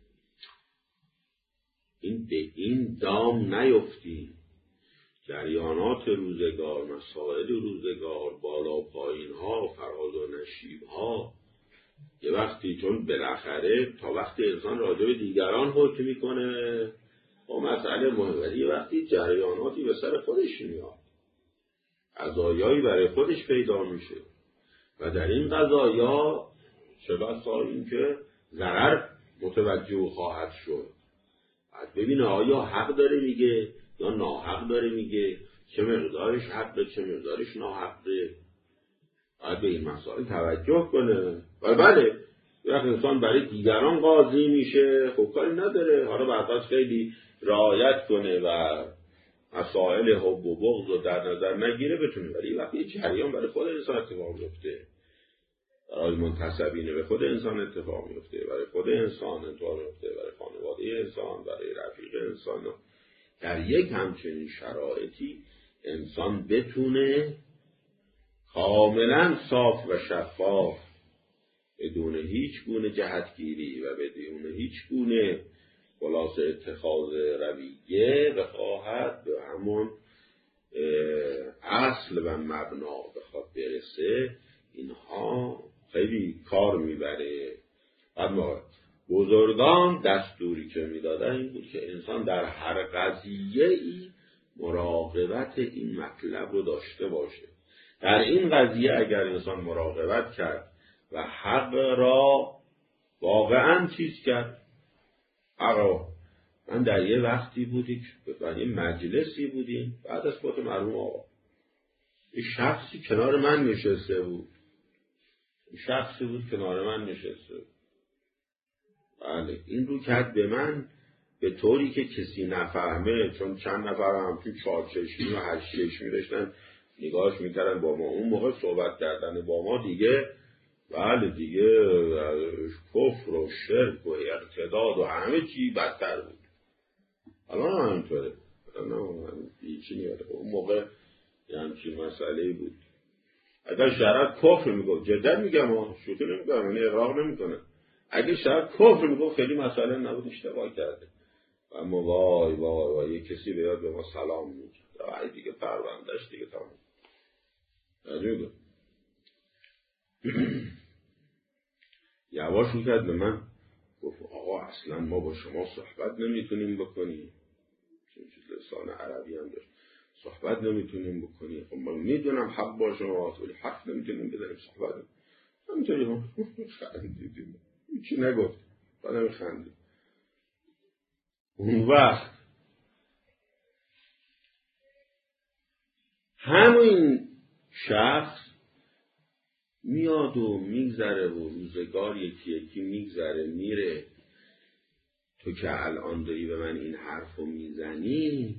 [SPEAKER 1] این دام نیفتیم. جریانات روزگار، مسائل روزگار، بالا پایین ها، فراز و نشیب ها، یه وقتی چون بالاخره تا وقتی انسان راجع به دیگران حکم میکنه با مسئله مهمه، یه وقتی جریاناتی به سر خودش میاد، قضایایی برای خودش پیدا میشه و در این قضایا چه بسا این که ضرر متوجه خواهد شد. بعد ببینه آیا حق داره میگه یا ناحق داره میگه، چه مقدارش حقه چه مقدارش ناحقه. باید به این مسائل توجه کنه. و بله وقتی انسان برای دیگران قاضی میشه خب کاری نداره، حالا بعداش خیلی رعایت کنه و مسائل حب و بغض رو در نظر نگیره بتونه، ولی وقتی یه جریان برای خود انسان اتفاق میفته، برای منتسبین به خود انسان اتفاق میفته، برای خود انسان اتفاق میفته، برای خانواده انسان، برای رفیق انسان، در یک همچنین شرایطی انسان بتونه کاملا صاف و شفاف بدون هیچ گونه جهتگیری و بدون هیچ گونه خلاصه اتخاذ رویه بخواهد به همون اصل و مبنا بخواد برسه، اینها خیلی کار میبره. اما بزرگان دستوری که میدادن این بود که انسان در هر قضیه ای مراقبت این مطلب رو داشته باشه. در این قضیه اگر انسان مراقبت کرد و حق را واقعا چیز کرد، من در یه وقتی بودی در یه مجلسی بودیم، بعد از فوت مرحوم آقا یه شخصی کنار من نشسته بود، بله این رو کرد به من به طوری که کسی نفهمه، چون چند نفر هم توی 4 چشمی و 8 چشمی داشتن نگاهش میکردن با ما. اون موقع صحبت کردن با ما دیگه بله دیگه کفر و شرک و ارتداد و همه چی بدتر بود. الان هم همینطوره، هیچی نیاده. اون موقع یه همچین مسئله بود. اگر شرع کفر میگفت، جدا میگم شوخی نمیگم، یعنی اقراق نمیکنه، اگه شرع کفر میگفت خیلی مسئله نبود، اشتباه کرده. و اما وای یه کسی بیاد به ما سلام میگه وای دیگه پروندهش دیگه تمام نجوگه. یواش میکرد به من گفت آقا اصلا ما با شما صحبت نمیتونیم بکنیم، چون لسان عربی هم داشت، صحبت نمیتونیم بکنیم. خب من میدونم حق با شما ولی حق نمیتونیم بزنیم صحبت همینطوری هم خندیدیم، هیچی نگفت بعدم خندید. اون وقت همین شخص میاد و میگذره و روزگار یکی یکی میگذره میره. تو که الان داری به من این حرفو میزنی،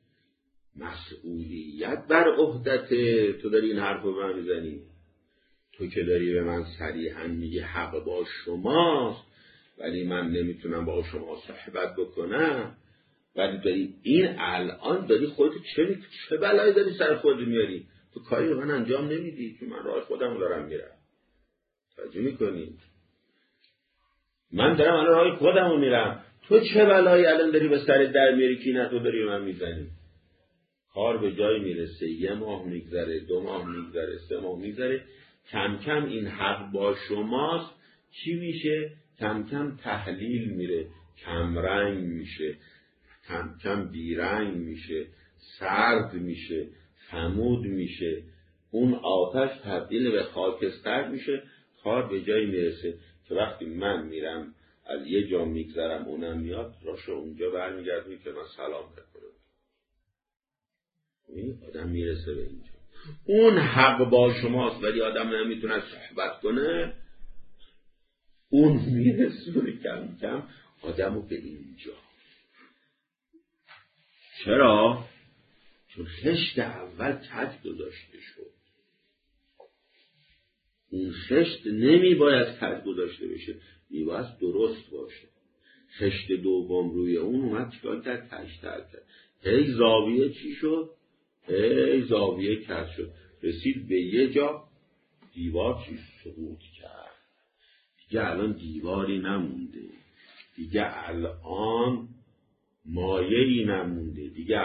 [SPEAKER 1] مسئولیت بر عهدت تو داری این حرفو به من میزنی. تو که داری به من صریحا میگی حق با شماست ولی من نمیتونم با شما صحبت بکنم، ولی داری این الان داری خودت چه بلایی داری سر خودت میاری؟ تو کاری به من انجام نمیدی که من راه خودم دارم میرم. توجه میکنی؟ من دارم الان راه خودمو میرم، تو چه بلایی الان داری به سر در میاری که نه تو داری من میزنی؟ کار به جای میرسه، 1 ماه میگذره، 2 ماه میگذره، 3 ماه میگذره، کم کم این حق با شماست. چی میشه؟ کم کم تحلیل میره، کم رنگ میشه، کم کم بیرنگ میشه، سرد میشه، خمود میشه، اون آتش تبدیل به خاکستر میشه. کار به جایی میرسه که وقتی من میرم از یه جا میگذرم اونم میاد راشو اونجا برمیگردونی که من سلام بکنم. این آدم میرسه به اینجا. اون حق با شماست ولی آدم نمیتونه صحبت کنه. اون میرسونه کم کم آدمو به اینجا. چرا؟ چون خشت اول کج گذاشته شد. این خشت نمی باید کج گذاشته بشه، می باید درست باشه. خشت دوم روی اون اومد چیکار کرد؟ کج‌تر کرد. هی زاویه چی شد؟ هی زاویه کج شد، رسید به یه جا دیوار چی سقوط کرد. دیگه الان دیواری نمونده، دیگه الان مایه‌ای نمونده، دیگه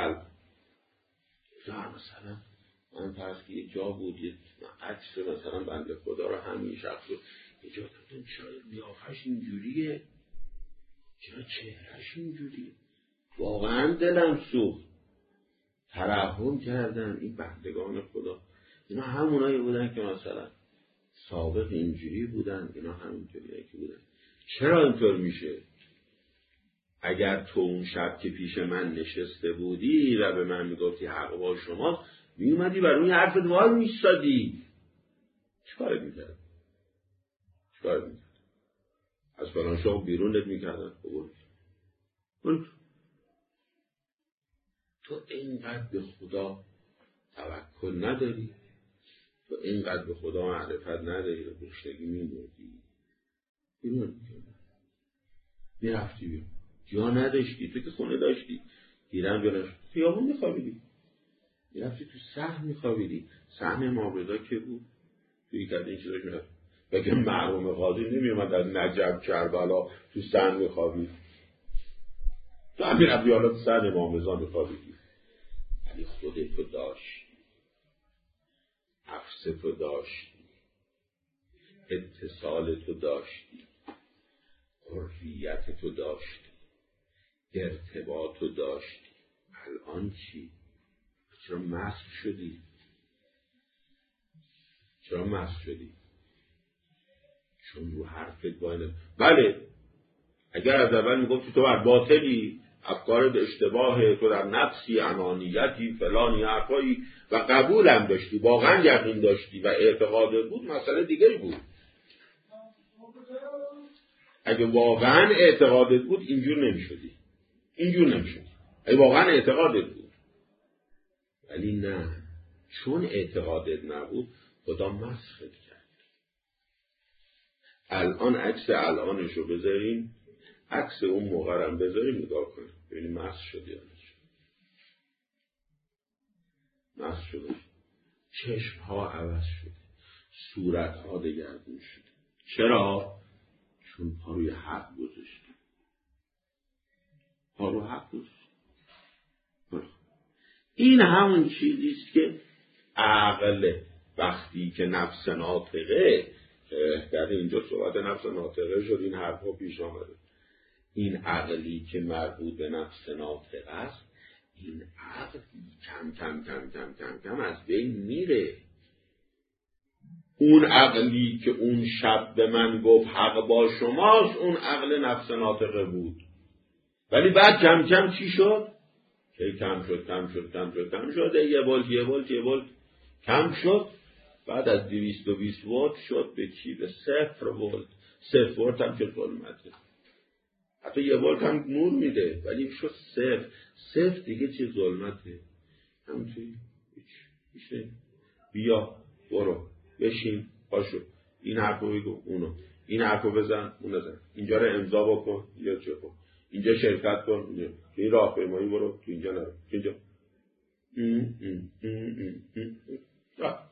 [SPEAKER 1] مثلا من فرض که یه جا بود، یه عکس مثلا بنده خدا رو همین شخص رو یه جا دادم، چرا لیاقه‌اش اینجوریه؟ چرا چهرهش اینجوریه؟ واقعا دلم سوخت. ترحم کردم این بندگان خدا. اینا همونایی بودن که مثلا سابق اینجوری بودن، اینا همینجوری که بودن. چرا اینطور میشه؟ اگر تو اون شب که پیش من نشسته بودی و به من میگفتی حق با شما، میومدی بر اون حرفت وای میستادی، چیکار میکرد؟ از فلان شغل بیرونت میکردن. تو اینقدر به خدا توکل نداری، تو اینقدر به خدا معرفت نداری، رو گشتگی میمردی. میرفتی بیرون، جا نداشتی، تو که خونه داشتی، دیرم جا نشد، خیابون میخوابیدی، میرفتی تو صحن میخوابیدی. صحن مابردا که بود توی کرد این چیزاش میرفت. بگه محروم قاضی نمیومد از نجف کربلا تو صحن میخوابید، تو هم میرفتی حالا تو صحن امام رضا میخوابیدی. ولی خودتو داشتی، نفستو داشتی، اتصالتو داشتی، حریتتو داشتی، ارتباطو داشتی. الان چی؟ چرا مسخ شدی؟ چون رو حرفت باید. بله، اگر از اول میگفتی تو بر باطلی، افکارت اشتباهه، تو در نفسی، انانیتی، فلانی حرفایی و قبولم داشتی، واقعا یقین داشتی و اعتقادت بود، مسئله دیگری بود. اگه واقعا اعتقادت بود اینجور نمیشدی. اگه واقعا اعتقادت بود. ولی نه، چون اعتقادت نبود خدا مسخت کرد. الان عکس الانشو بذارین، عکس اون موقع هم بذارین، نگاه کنید ببینید مسخ شده یا مسخ شده. چشم ها عوض شده، صورت ها دگرگون شده. چرا؟ چون پا روی حق گذاشته. این همون چیزیست که عقل وقتی که نفس ناطقه، در اینجا صحبت نفس ناطقه شد، این حرفا پیش آمده. این عقلی که مربوط به نفس ناطقه است، این عقل کم کم کم کم کم کم از بین میره. اون عقلی که اون شب به من گفت حق با شماست، اون عقل نفس ناطقه بود. ولی بعد کم کم چی شد؟ کم شد، یه ولت کم شد. بعد از 220 ولت شد به چی؟ به 0 ولت. 0 ولت هم که ظلمته. حتی 1 ولت هم نور میده، ولی شد 0 دیگه چی؟ ظلمته. همچنین میشه. بیا برو بشین پاشو، این حرفو بگو، اونو، این حرفو بزن، اون بزن، اینجا رو امضا بکن، یا چه کن، اینجا شرکت کن، تو این راهپیمایی برو، تو اینجا نرو، اینجا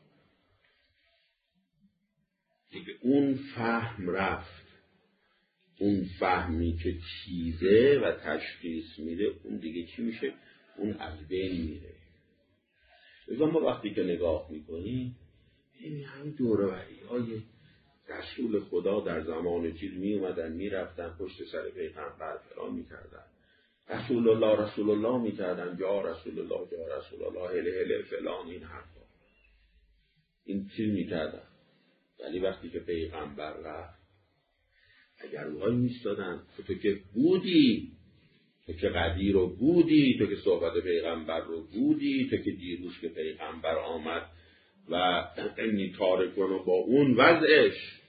[SPEAKER 1] دیگه اون فهم رفت. اون فهمی که چیزه و تشخیص میده، اون دیگه چی میشه؟ اون از بین میره. لذا ما وقتی که نگاه میکنیم این همین دوروری‌های رسول خدا در زمان چیز می اومدن می رفتن پشت سر پیغمبر فلان می کردن، رسول الله می کردن، جا رسول الله هله فلان، این حرفا این چیز می کردن. ولی وقتی که پیغمبر رفت اگر وای میستادن تو که بودی، تو که قدیر رو بودی، تو که صحبت پیغمبر رو بودی، تو که دیروز که پیغمبر آمد و اینی تارکون و با اون وضعش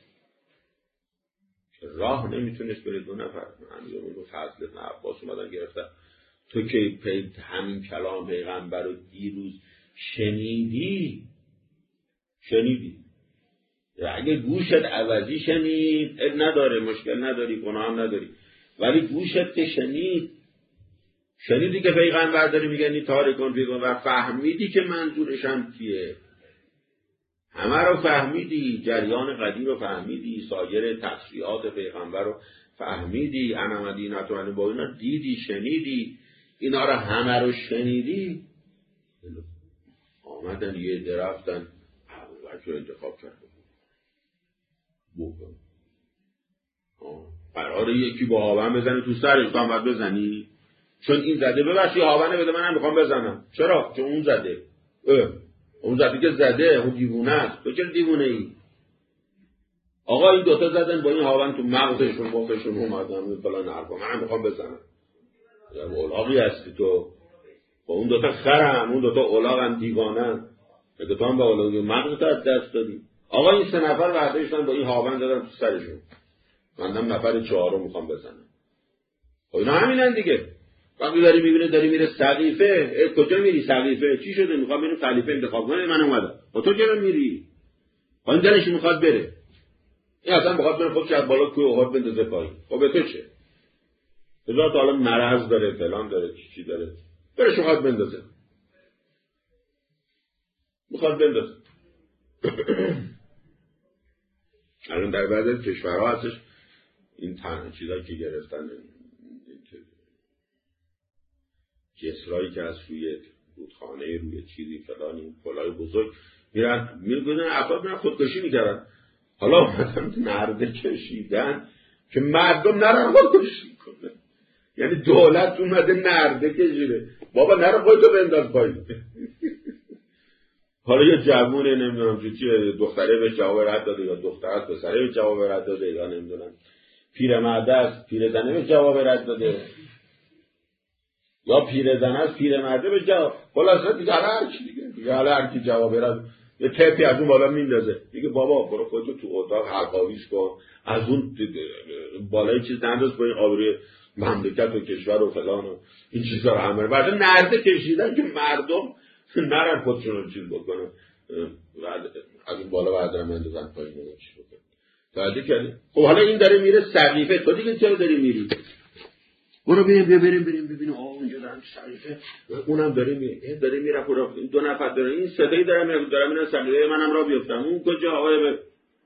[SPEAKER 1] راه نمیتونست بره، 2 نفر امیرالمومنین و فضل بن عباس اومدن گرفتن، تو که همین کلام پیغمبر رو دیروز شنیدی اگه گوشت عوضی شنید نداره، مشکل نداری، گناه هم نداری، ولی گوشت که شنیدی که پیغمبر داره میگه نی تارکون پیغمبر، فهمیدی که منظورشم کیه، همه رو فهمیدی، جریان قدیر رو فهمیدی، سایر تفسیرات پیغمبر رو فهمیدی، انا مدینه و با اینا دیدی، شنیدی، اینا رو همه رو شنیدی، آمدن یه درفتن ابوبکر رو انتخاب کرد بکن. قراره یکی با هاون بزنه تو سرش، تو هم باید بزنی چون این زده، ببخشی هاونه بده منم میخوام بزنم. چرا؟ چون اون زده. اون زده که زده، اون دیوونه است. تو چرا دیوونه ای؟ آقا این دوتا زدن با این هاون تو مغزشون مخشون اومدن فلان حرفا، منم میخوام بزنم. یا اولاغی هستی تو، با اون دوتا خرم، اون دوتا اولاغن دیوانن، اگه تو هم با اولاغی مغزت از دست دادی. آقا این 3 نفر برداشتن با این هاون زدن تو سرشون، منم نفر 4 میخوام بزنم. خب اینا همینن دیگه. وقتی داری میبینه داری میره سقیفه، کجا میری سقیفه؟ چی شده؟ میخوام بریم خلیفه انتخاب کنه، من اومدم. با تو چرا میری؟ این دلش میخواد بره. این اصلا بخواد بره خودش از بالا کوه احد بندازه پایین. خب به تو چه؟ هزار تا حالا مرض داره، فلان داره، چی داره. برش میخواد بندازه. میخواد بندازه. الان در بعضی از کشورها هستش این چیزایی که گرفتن، جسرایی که از روی رودخانه، روی چیزی فلان، این پلای بزرگ میرن افراد میرن خودکشی میکردن. حالا مثلا نرده کشیدن که مردم نرن خودکشی کنه، یعنی دولت اومده نرده کشیده، بابا نرو خودتو بنداز پایین. حالا یه جوونه نمیدونم چیه، دختره به جواب رد داده، یا دختر است پسره به جواب رد داده، یا نمیدونم پیرمرد است پیرزنه به جواب رد داده، یا پیرزن است پیرمرده به جواب. خلاصه دیگه هر چی دیگه هر کی جواب رد یه تپی از اون بالا میندازه، میگه بابا برو خودتو تو اتاق حلقاویش کن، از اون بالای چیز ننداز با این آبروی مملکت و کشور و فلان و این چیزا رو همه بعد نرده کشیدن که مردم نرن خودشون رو چیز بکنن، از این بالا بعد رو اندازن پایین رو چیز بکنن. توجه کردی؟ خب حالا این داره میره سقیفه، تو دیگه چرا داری میری؟ برو بریم ببینیم اونجا دارن سقیفه، اونم داره میره، داره میره خورا، این 2 نفر داره، این صدایی دارم میرن سقیفه، منم را بیفتم، اون کجا آقای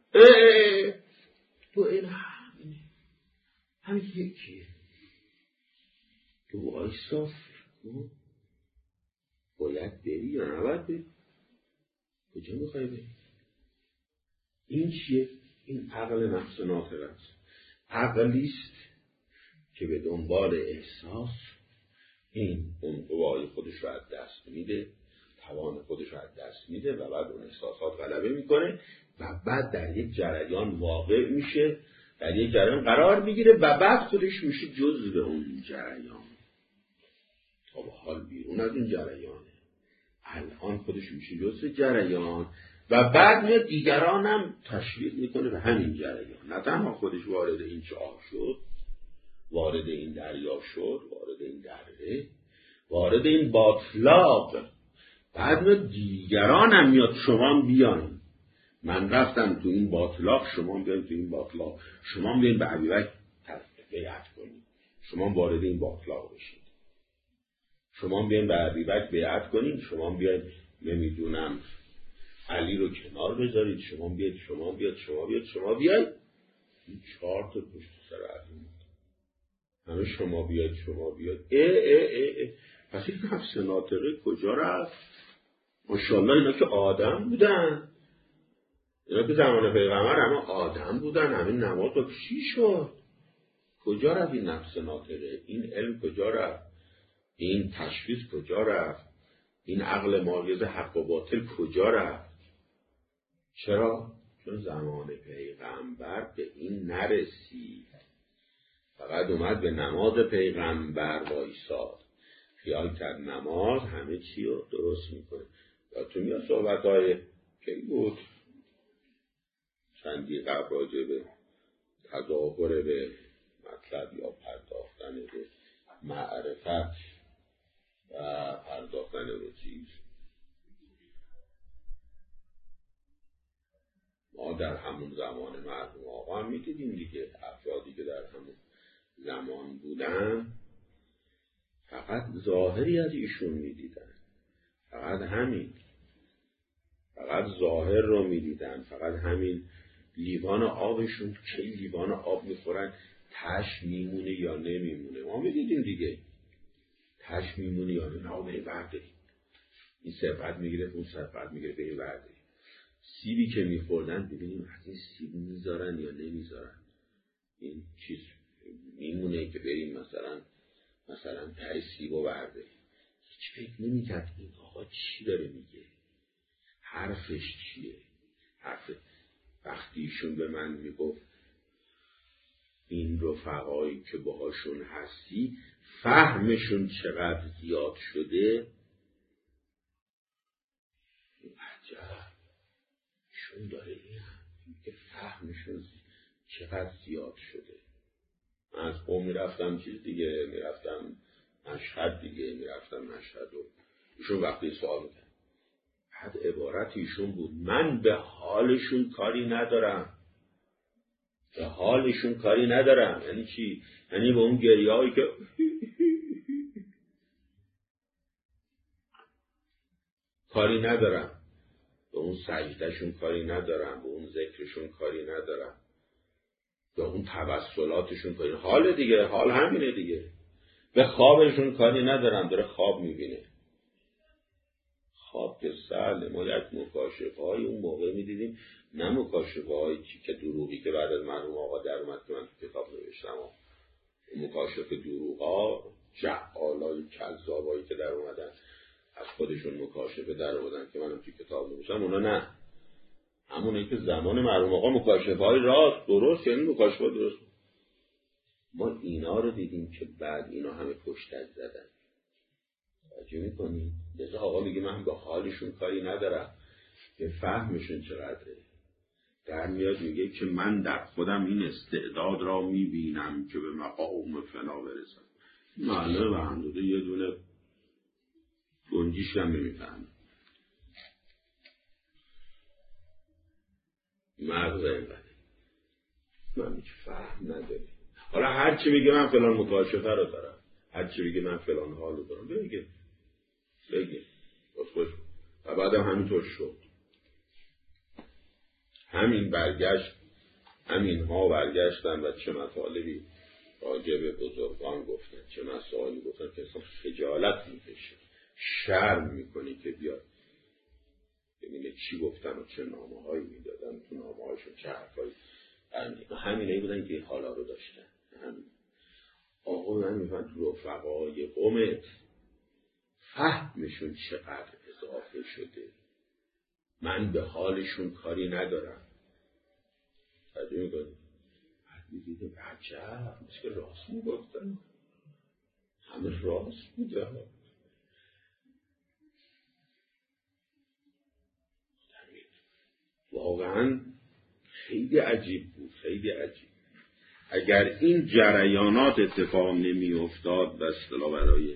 [SPEAKER 1] تو این همین یکیه، تو وایسا باید بری یا نباید بری؟ کجا میخوای بری؟ این چیه؟ این عقل نفس ناطقه است. عقلیست که به دنبال احساس این اون قوای خودش رو از دست میده، توان خودش رو از دست میده و بعد اون احساسات غلبه میکنه و بعد در یک جریان واقع میشه، در یک جریان قرار میگیره و بعد خودش میشه جزء اون جریان. تا به حال بیرون از این جریانه، الان خودش میشه جزء جریان و بعد میاد دیگرانم تشویق میکنه به همین جریان. نه تنها خودش وارد این چاه شد، وارد این دریا شد، وارد این دره، وارد این باطلاق، بعد میاد دیگرانم میاد، شما بیاین، من رفتم تو این باطلاق، شما بیاین تو این باطلاق، شما بیاین به ابوبکر بیعت کنید، شما وارد این باطلاق بشید، شما بیاین به ابوبکر بیعت کنید، شما بیاین نمیدونم علی رو کنار بذارید، شما بیاید این 4 تا پشت سر هم همه شما بیاد شما بیاد. اه. پس این نفس ناطقه کجا رفت؟ ماشاءالله اینا که آدم بودن، اینا که زمان پیغمبر همه آدم بودن، همه نماز با چی شد؟ کجا رفت این نفس ناطقه؟ این علم کجا رفت؟ این تشخیص کجا رفت؟ این عقل مایز حق و باطل کجا رفت؟ چرا؟ چون زمان پیغمبر به این نرسید، فقط اومد به نماز پیغمبر وایساد، خیال کرد نماز همه چی رو درست میکنه. یادتون میاد صحبت‌های کی بود؟ چندی قبل راجع به تظاهر به مطلب یا پرداختن به معرفت و پرداختن به چیز. ما در همون زمان مرحوم آقا هم میدیدیم دیگه، افرادی که در همون زمان بودن فقط ظاهری از ایشون میدیدن، فقط همین، فقط ظاهر رو میدیدن، فقط همین. لیوان آبشون چه لیوان آب میخورن، تش میمونه یا نمیمونه، ما میدیدیم دیگه، تش میمونه یا نه، برای برداریم، این سرقت میگیره اون سرقت میگیره، برای برداریم. سیبی که میخوردن ببینیم از این سیب میذارن یا نمیذارن، این چیز میمونه که بریم مثلا ته سیبو برداریم. هیچ فکر نمیکرد این آقا چی داره میگه، حرفش چیه. وقتی ایشون به من میگفت این رفقایی که باهاشون هستی فهمشون چقدر زیاد شده، عجب ایشون داره این که فهمشون چقدر زیاد شده. من از قوم میرفتم چیز دیگه، میرفتم مشهد دیگه، میرفتم مشهد و ایشون وقتی سوال میکرد، بعد عبارت ایشون بود من به حالشون کاری ندارم. به حالشون کاری ندارم یعنی چی؟ یعنی به اون گریه هایی که کاری ندارم، به اون سجدهشون کاری ندارم، به اون ذکرشون کاری ندارم، به اون توسلاتشون کاری. حال دیگه، حال همینه دیگه. به خوابشون کاری ندارم، داره خواب میبینه. خواب که سهله، ما یک مکاشفه های اون موقع میدیدیم، نه مکاشفه های که دروغی که بعد از مرحوم آقا در اومد که من تو کتاب نوشتم، مکاشفه دروغا، جعالای کذابایی که در اومدن از خودشون مکاشفه در اومدن که منم تو کتاب نوشتم، اونا نه، همونه که زمان مرحوم آقا مکاشفه های راست درست، یعنی مکاشفه درست. ما اینا رو دیدیم که بعد اینا همه پشتک زدن. توجه میکنی؟ لذا آقا میگه من به حالشون کاری ندارم، به فهمشون چقدره. در میاد میگه که من در خودم این استعداد را میبینم که به مقام فنا برسم. معلومه به همدوده یه دونه گنجیش هم نمیفهمه، مغز اینقدر من هیچ فهم نداری. حالا هرچی میگه من فلان مکاشفه رو دارم، هرچی میگه من فلان حال رو دارم، بگه خوش و بعدم همینطور شد. همین برگشت، همین ها برگشتن و چه مطالبی راجع به بزرگان گفتن، چه مسائلی گفتن که اصلا خجالت میکشه، شرم میکنی که بیاد ببینه چی گفتن و چه نامه هایی میدادن، تو نامه هایشون چه حرفایی. همینایی بودن که حالا رو داشتن. همین آقا من میفهم تو رفقای قومت فهمشون چقدر اضافه شده، من به حالشون کاری ندارم. ترجمه میکنی؟ بعد میدیدیم عجب مثل که راست میگفتن، همه راست بوده. واقعا خیلی عجیب بود، خیلی عجیب. اگر این جریانات اتفاق نمی افتاد به اصطلاح برای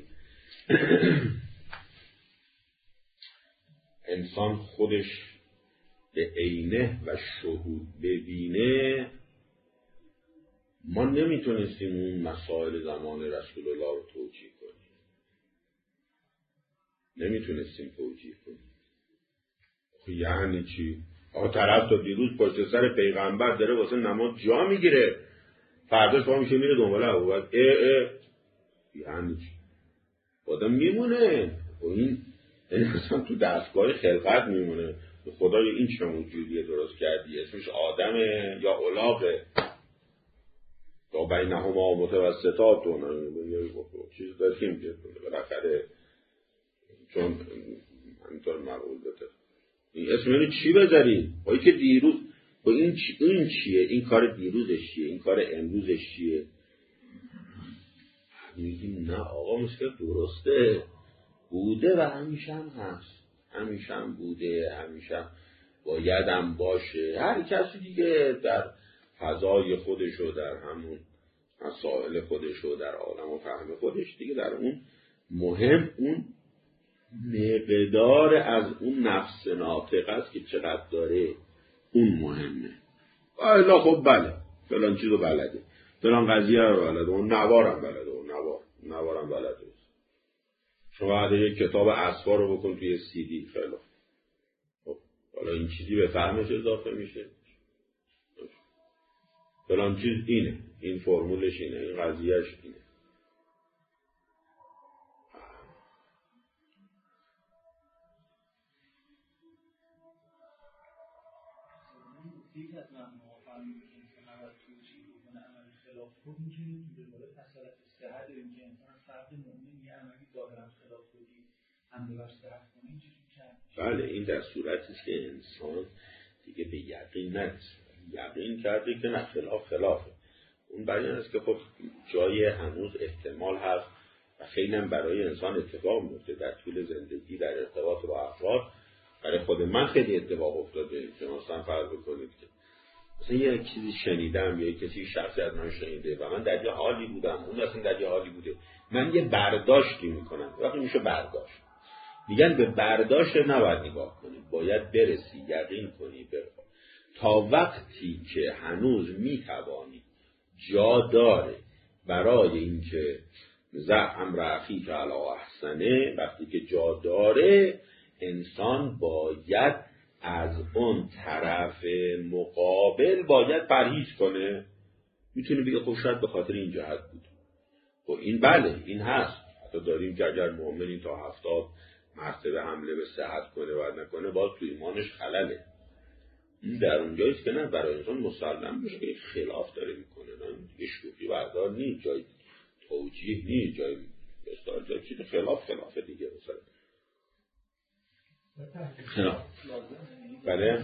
[SPEAKER 1] انسان خودش به عینه و شهود ببینه، ما نمیتونستیم اون مسائل زمان رسول الله رو توجیه کنیم، نمیتونستیم توجیه کنیم. یعنی چی؟ طرف تا دیروز پشت سر پیغمبر داره واسه نماز جا میگیره، فرداش با میشه میره دنبال ابوبکر. یعنی چی؟ آدم میمونه و این اصلا تو دستگاه خلقت میمونه. خدای این چه جوریه درست کردی؟ اسمش آدمه یا الاغه؟ تا بینهما متوسطات چیز داریم که بالاخره چون همینطور مقبول بده این اسم اینو چی بذارید؟ با که دیروز با این چیه؟ این کار دیروزش چیه؟ این کار امروزش چیه؟ میگیم نه آقا مشکل درسته، بوده و همیشه هم هست، همیشه هم بوده، همیشه هم باید هم باشه. هر کسی دیگه در فضای خودش و در همون مسائل خودش و در عالم و فهم خودش دیگه در اون مهم اون مقدار از اون نفس ناطق است که چقدر داره، اون مهمه. الا خب بله فلان چیزو بلده، فلان قضیه رو بلده، اون نوارم بلده، اون نوارم بلده. شما اگه یک کتاب اسفار رو بکن توی CD خیلی خب حالا این چیزی به فهمش اضافه میشه، فلان چیز اینه، این فرمولش اینه، این قضیهش اینه.
[SPEAKER 2] یکی از معناها فهمیدیم که عمل توی چی بکنه عمل خلاف خود میکنیم که به بالا مسئله صحت داریم که انسان فرد مؤمن یه عملی ظاهرا خلاف خودی حمله بر صحت کنه این چیزی کرد.
[SPEAKER 1] بله این در صورتی است که انسان دیگه به یقین نرسه، یقین کرده که نه خلافه. اون برای این است که خب جای هنوز احتمال هست و خیلی هم برای انسان اتفاق میفته در طول زندگی در ارتباط با افراد. برای خود من خیلی اتفاق افتاده که مثلا فرض بکنید که مثلا یه چیزی شنیدم یا کسی شخصی از من شنیده و من در یه حالی بودم، اون اصلا در یه حالی بوده، من یه برداشتی میکنم. وقتی میشه برداشت، میگن به برداشت نباید نگاه کنی، باید برسی یقین کنی تا وقتی که هنوز میتوانی جا داره برای اینکه زعم رخی که علی احسنه، وقتی که جا داره انسان باید از اون طرف مقابل باید پرهیز کنه. میتونه بگه خب شاید به خاطر این جهت بود. خب این بله این هست، حتی داریم که اگر مؤمنی تا 70 مرتبه حمله به صحت کنه و نکنه باز تو ایمانش خلله. این در اونجاییست که نه برای انسان مسلم بشه که خلاف داره میکنه، نه دیگه شوخی بردار نیست، جای توجیه نیست، جای بسیار جای چیز خلاف دیگه مثلا خلاف. بله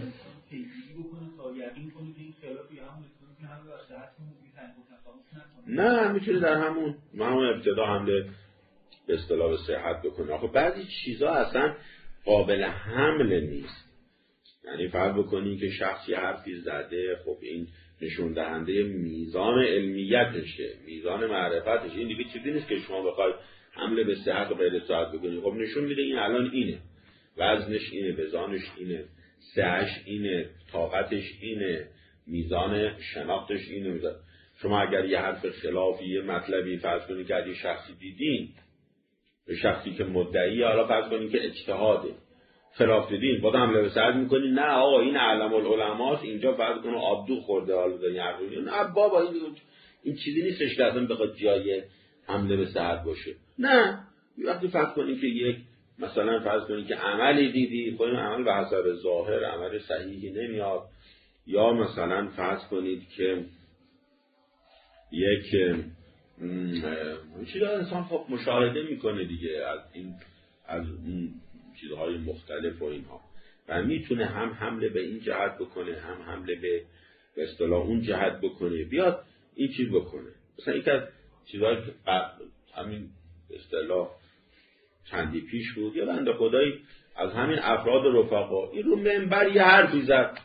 [SPEAKER 1] نه میتونه در همون ابتدا حمله به اصطلاح به صحت بکنه. آخه بعضی چیزا اصلا قابل حمل نیست. یعنی فرض بکنی که شخصی حرفی زده، خب این نشون دهنده میزان علمیتشه، میزان معرفتشه. این دیگه چیزی نیست که شما بخواید حمله به صحت و غیر صحت بکنید. خب نشون میده این الان اینه، وزنش اینه، وزنش اینه، سعش اینه، طاقتش اینه، میزان شناختش اینه. شما اگر یه حرف خلافی یه مطلبی فرض کنید که از یه شخصی دیدین، به شخصی که مدعی، حالا فرض کنید که اجتهاده، خلاف دیدین، بعد حمله به صحت میکنین، نه آقا این علم العلماست، اینجا فرض کنه آبدو خورده، حالا دارین حرفی، نه بابا این چیزی نیستش که اصلا بخواد جای حمله به صحت باشه. نه وقتی فرض کنید که یک مثلا فرض کنید که عملی دیدی، خب این عمل به حسب ظاهر عمل صحیحی نمیاد، یا مثلا فرض کنید که یک چیزا انسان خب مشاهده میکنه دیگه از این چیزهای مختلف و اینها و میتونه هم حمله به این جهت بکنه، هم حمله به اصطلاح اون جهت بکنه، بیاد این چیز بکنه. مثلا یک از چیزهایی که همین اصطلاح چندی پیش بود، یه بنده خدایی از همین افراد رفقا این رو منبر یه حرفی زد،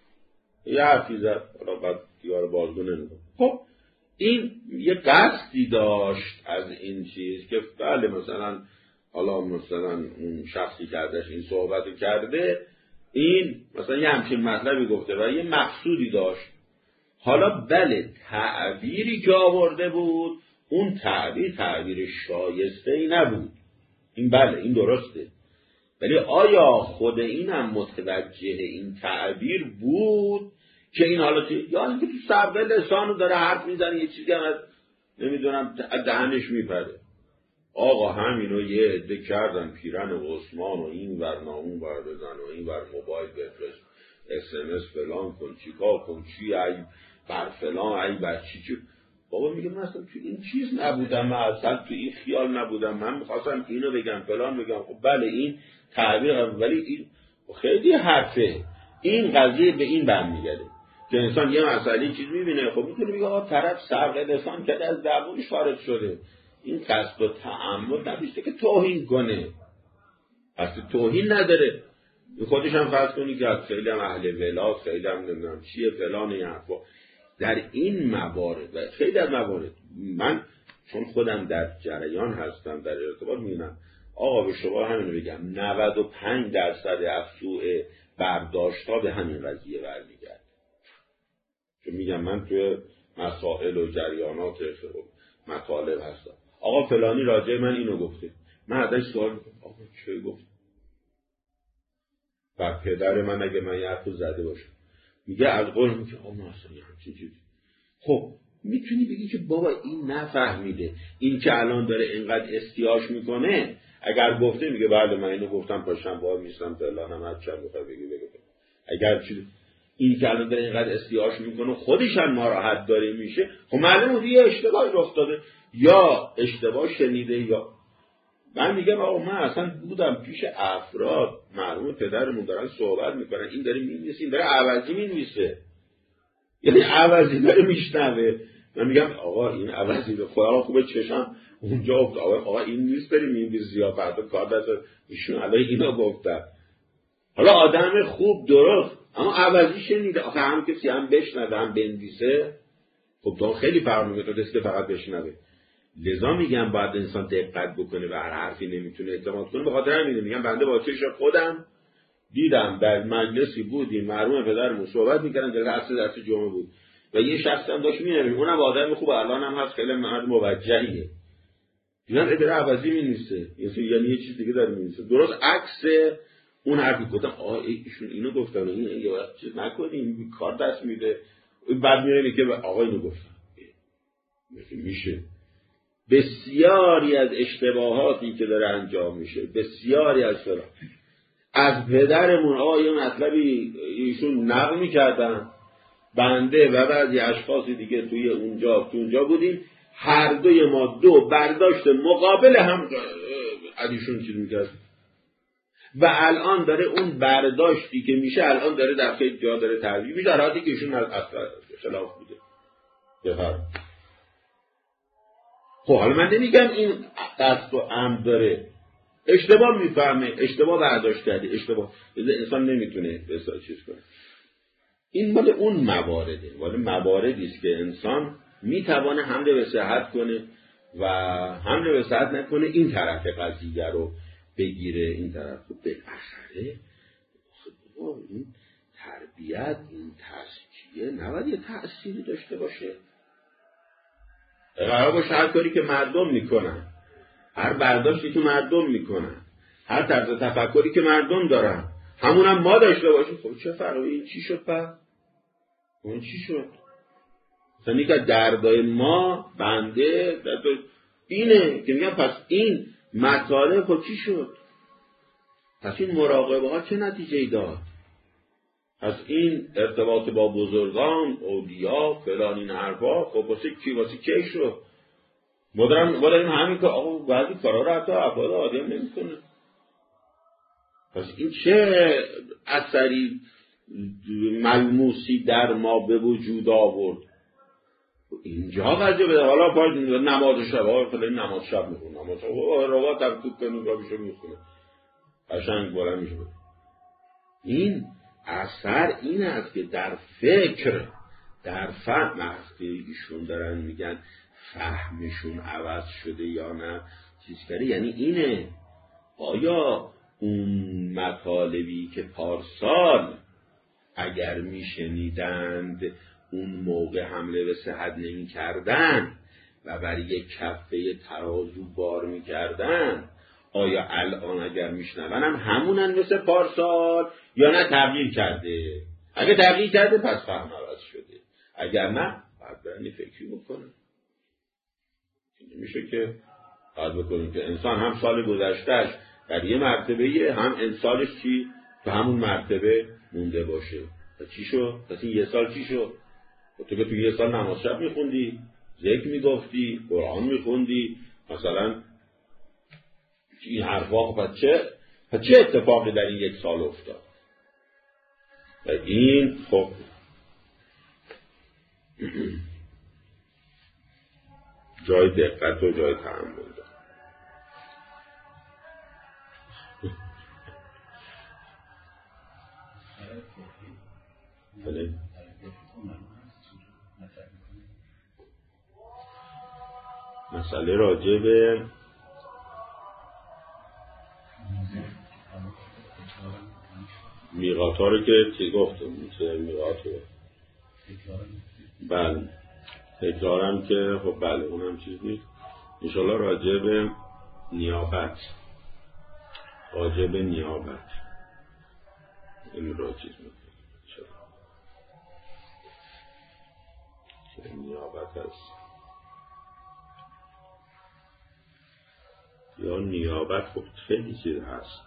[SPEAKER 1] حالا بعد دیوار بازگو نمیدون. خب این یه قصدی داشت از این چیز که بله مثلا حالا مثلا اون شخصی که ازش این صحبت کرده این مثلا یه همچین مطلبی گفته و یه مقصودی داشت. حالا بله تعبیری که آورده بود اون تعبیر شایسته ای نبود، این بله این درسته، ولی آیا خود اینم متوجه این تعبیر بود که این حالا یا اینکه تو سبقه لسانو داره حرف میزنه یه چیزی هم از نمیدونم دهنش میپره. آقا همینو یه عده کردن پیرن عثمان و این ور نامون ور بزن و این ور موبایل بفرست SMS فلان کن چیکار کن چی ای بر فلان ای بر چی. بابا میگه من اصلا تو این چیز نبودم، من اصلا تو این خیال نبودم، من میخواستم اینو بگم فلان بگم. خب بله این تعبیر، ولی این خیلی حرفه. این قضیه به این برمیگرده که انسان یه مسئله چیز میبینه، خب میتونه بگه آقا طرف سبق لسان کرده از زبونش خارج شده، این قصد و تعمد نداشته که توهین کنه، اصلا توهین نداره. خودش هم فرض کنی که خیلی هم اهل ولاد، خیلی هم نمیدونم چیه فلان این حرفا. در این موارد و خیلی از موارد من چون خودم در جریان هستم در ارتباط میبینم، آقا به شما همینو بگم 95% از سوء برداشت‌ها به همین قضیه برمیگرده. چون میگم من توی مسائل و جریانات مطالب هستم، آقا فلانی راجع من اینو گفته، من ازش سوال میکنم آقا چه گفت؟ و پدر من اگه من یه حرفو زده باشم میگه از قول میگه آقا ما اصلا همچین چیزی. خب میتونی بگی که بابا این نفهمیده، این که الان داره اینقدر استیاش میکنه اگر گفته میگه بله من اینو گفتم پاشم باید میستم فلانم هر چند بخواه بگی بگه. اگر چیز این که الان داره اینقدر استیاش میکنه خودش هم ناراحت داره میشه، خب معلومه یه اشتباهی رخ داده، یا اشتباه شنیده، یا من میگم آقا من اصلا بودم پیش افراد معلومه پدرمون دارن صحبت میکنن، این داره مینویسه، این داره عوضی مینویسه، یعنی عوضی داره میشنوه. من میگم آقا این عوضی به خدا خوبه چشم اونجا افتاد، آقا این نیست بریم مینویس زیافت و کار دست ایشون الان اینو گفتن. حالا آدم خوب درست اما عوضی شنیده، آخه هم کسی هم بشنوه هم بنویسه، خب تو خیلی فرق میکنه تو که فقط بشنوه. لذا میگم باید انسان دقت بکنه و هر حرفی نمیتونه اعتماد کنه. به خاطر همینه میگم بنده با چشم خودم دیدم در مجلسی بودیم مرحوم پدرمون صحبت میکردن، درس جمعه بود و یه شخص هم داشت مینوشت، اونم آدم خوب الان هم هست، خیلی مرد موجهیه، دیدم اداره عوضی مینویسه، یعنی یه چیز دیگه داره مینویسه درست عکس اون حرفی. گفتم ایشون اینو گفتن، این یه وقت چیز نکنیم کار دست میده، بعد میره میگه آقا اینو گفتن. میشه بسیاری از اشتباهاتی که داره انجام میشه، بسیاری از فرق از پدرمون آقا یه مطلبی ایشون نقل میکردن، بنده و بعضی اشخاص دیگه توی اونجا بودیم، هر دوی ما دو برداشت مقابل هم از ایشون چیز میکرد و الان داره اون برداشتی که میشه الان داره در خیلی جا داره ترجیح میشه، در حالی که ایشون از اصلا خلاف بوده. بفرم. خب حالا من نمیگم این قصد و عمد داره، اشتباه میفهمه، اشتباه برداشت کرده، اشتباه انسان نمیتونه بسیار چیز کنه. این مال اون موارده، مال مواردی است که انسان میتوانه حمله به صحت کنه و حمله به صحت نکنه این طرف قضیه رو بگیره، این طرف رو بالاخره. این تربیت، این تزکیه نباید یه تأثیری داشته باشه. قرار باشه هر کاری که مردم میکنن، هر برداشتی که مردم میکنن، هر طرز تفکری که مردم دارن همون هم ما داشته باشیم. خب چه فرقی؟ این چی شد پس؟ اون چی شد؟ مثلا که دردای ما بنده اینه که میگم پس این مطالب خب چی شد؟ پس این مراقبه ها چه نتیجه‌ای داد؟ پس این ارتباط با بزرگان، اولیا، فلان این حرفا خب واسه کی شد؟ ما داریم همین که آقا بعضی کارا رو حتی افراد عادی هم نمی‌کنه. پس این چه اثری ملموسی در ما به وجود آورد؟ اینجا قضیه بده. حالا باید نماز شب، فلان نماز شب میخونه، نماز شب روات هم تو کنون را بیشو میخونه قشنگ بالا میشه. این اثر این است که در فکر، در فهم ایشون دارن میگن فهمشون عوض شده یا نه چیز کرده، یعنی اینه آیا اون مطالبی که پارسال اگر میشنیدند اون موقع حمله به صحت نمی کردن و بر یک کفه ترازو بار می کردن، آیا الان اگر میشنون هم همونن مثل پارسال یا نه تغییر کرده؟ اگه تغییر کرده پس فهم عوض شده، اگر نه باید برن فکری بکنن. نمیشه که باید بکنیم که انسان هم سال گذشتهش در یه مرتبه هم انسانش چی تو همون مرتبه مونده باشه. و چی شد؟ پس این یه سال چی شد؟ تو که تو یه سال نماز شب میخوندی، ذکر میگفتی، قرآن میخوندی، مثلا این حرفا، پس چه اتفاقی در این یک سال افتاد؟ و این خب جای دقت و جای تأمل داره. بله. مسئله راجع به میقات ها رو که گفتم میقات رو بله تکرارم که خب بله اونم چیز نیست. انشالله راجع به نیابت این رو چیز میکنم که نیابت هست یا نیابت. خب خیلی چیز هست.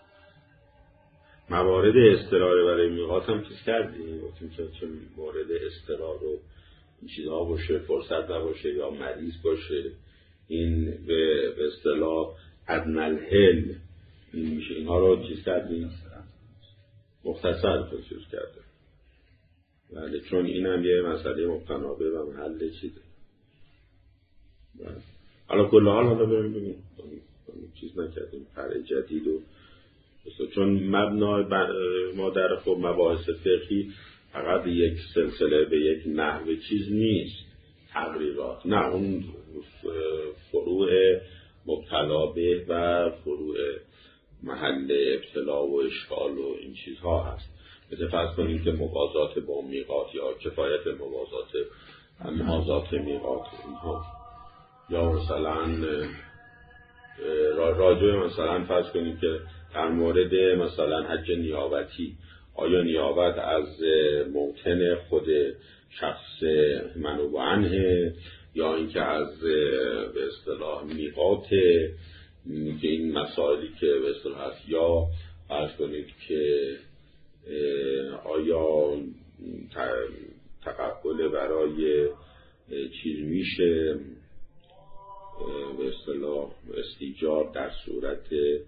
[SPEAKER 1] موارد اضطرار برای میقات هم چیز کردیم، گفتیم که مورد اضطرار و این چیزها باشه، فرصت نباشه یا مریض باشه، این به اصطلاح ادنی الحل این میشه. اینها رو چیز کردیم، مختصر توصیف کرده. بله چون این هم یه مسئله متنابه و محل چیزه. بله حالا کل حالا بریم چیز نکردیم فرع جدید و چون مبنای ما در خب مباحث فقهی فقط یک سلسله به یک نحو چیز نیست تقریرات، نه اون فروع مبتلا به و فروع محل ابتلا و اشکال و این چیزها هست. مثل فرض کنیم که موازات با میقات یا کفایت موازات میقات اینها، یا مثلا راجع مثلا فرض کنیم که در مورد مثلا حج نیابتی آیا نیابت از موطن خود شخص منوب عنه یا اینکه از به اصطلاح میقات که این مسائلی که به اصطلاح هست، یا فرض کنید که آیا تقبل برای چیز میشه به اصطلاح استیجاب در صورت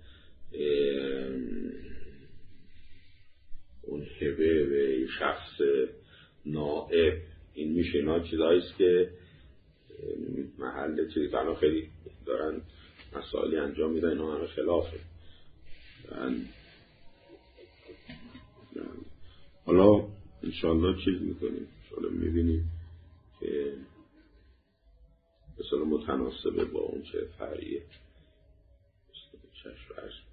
[SPEAKER 1] اون هبه به شخص نائب، این میشه. اینا چیزاییست که محل چیز الان خیلی دارن مسائلی انجام میدن، اینا همه خلافه. حالا انشاءالله چیز میکنیم، انشاءالله میبینیم که مثلا متناسبه با اون چه فرعیه چشم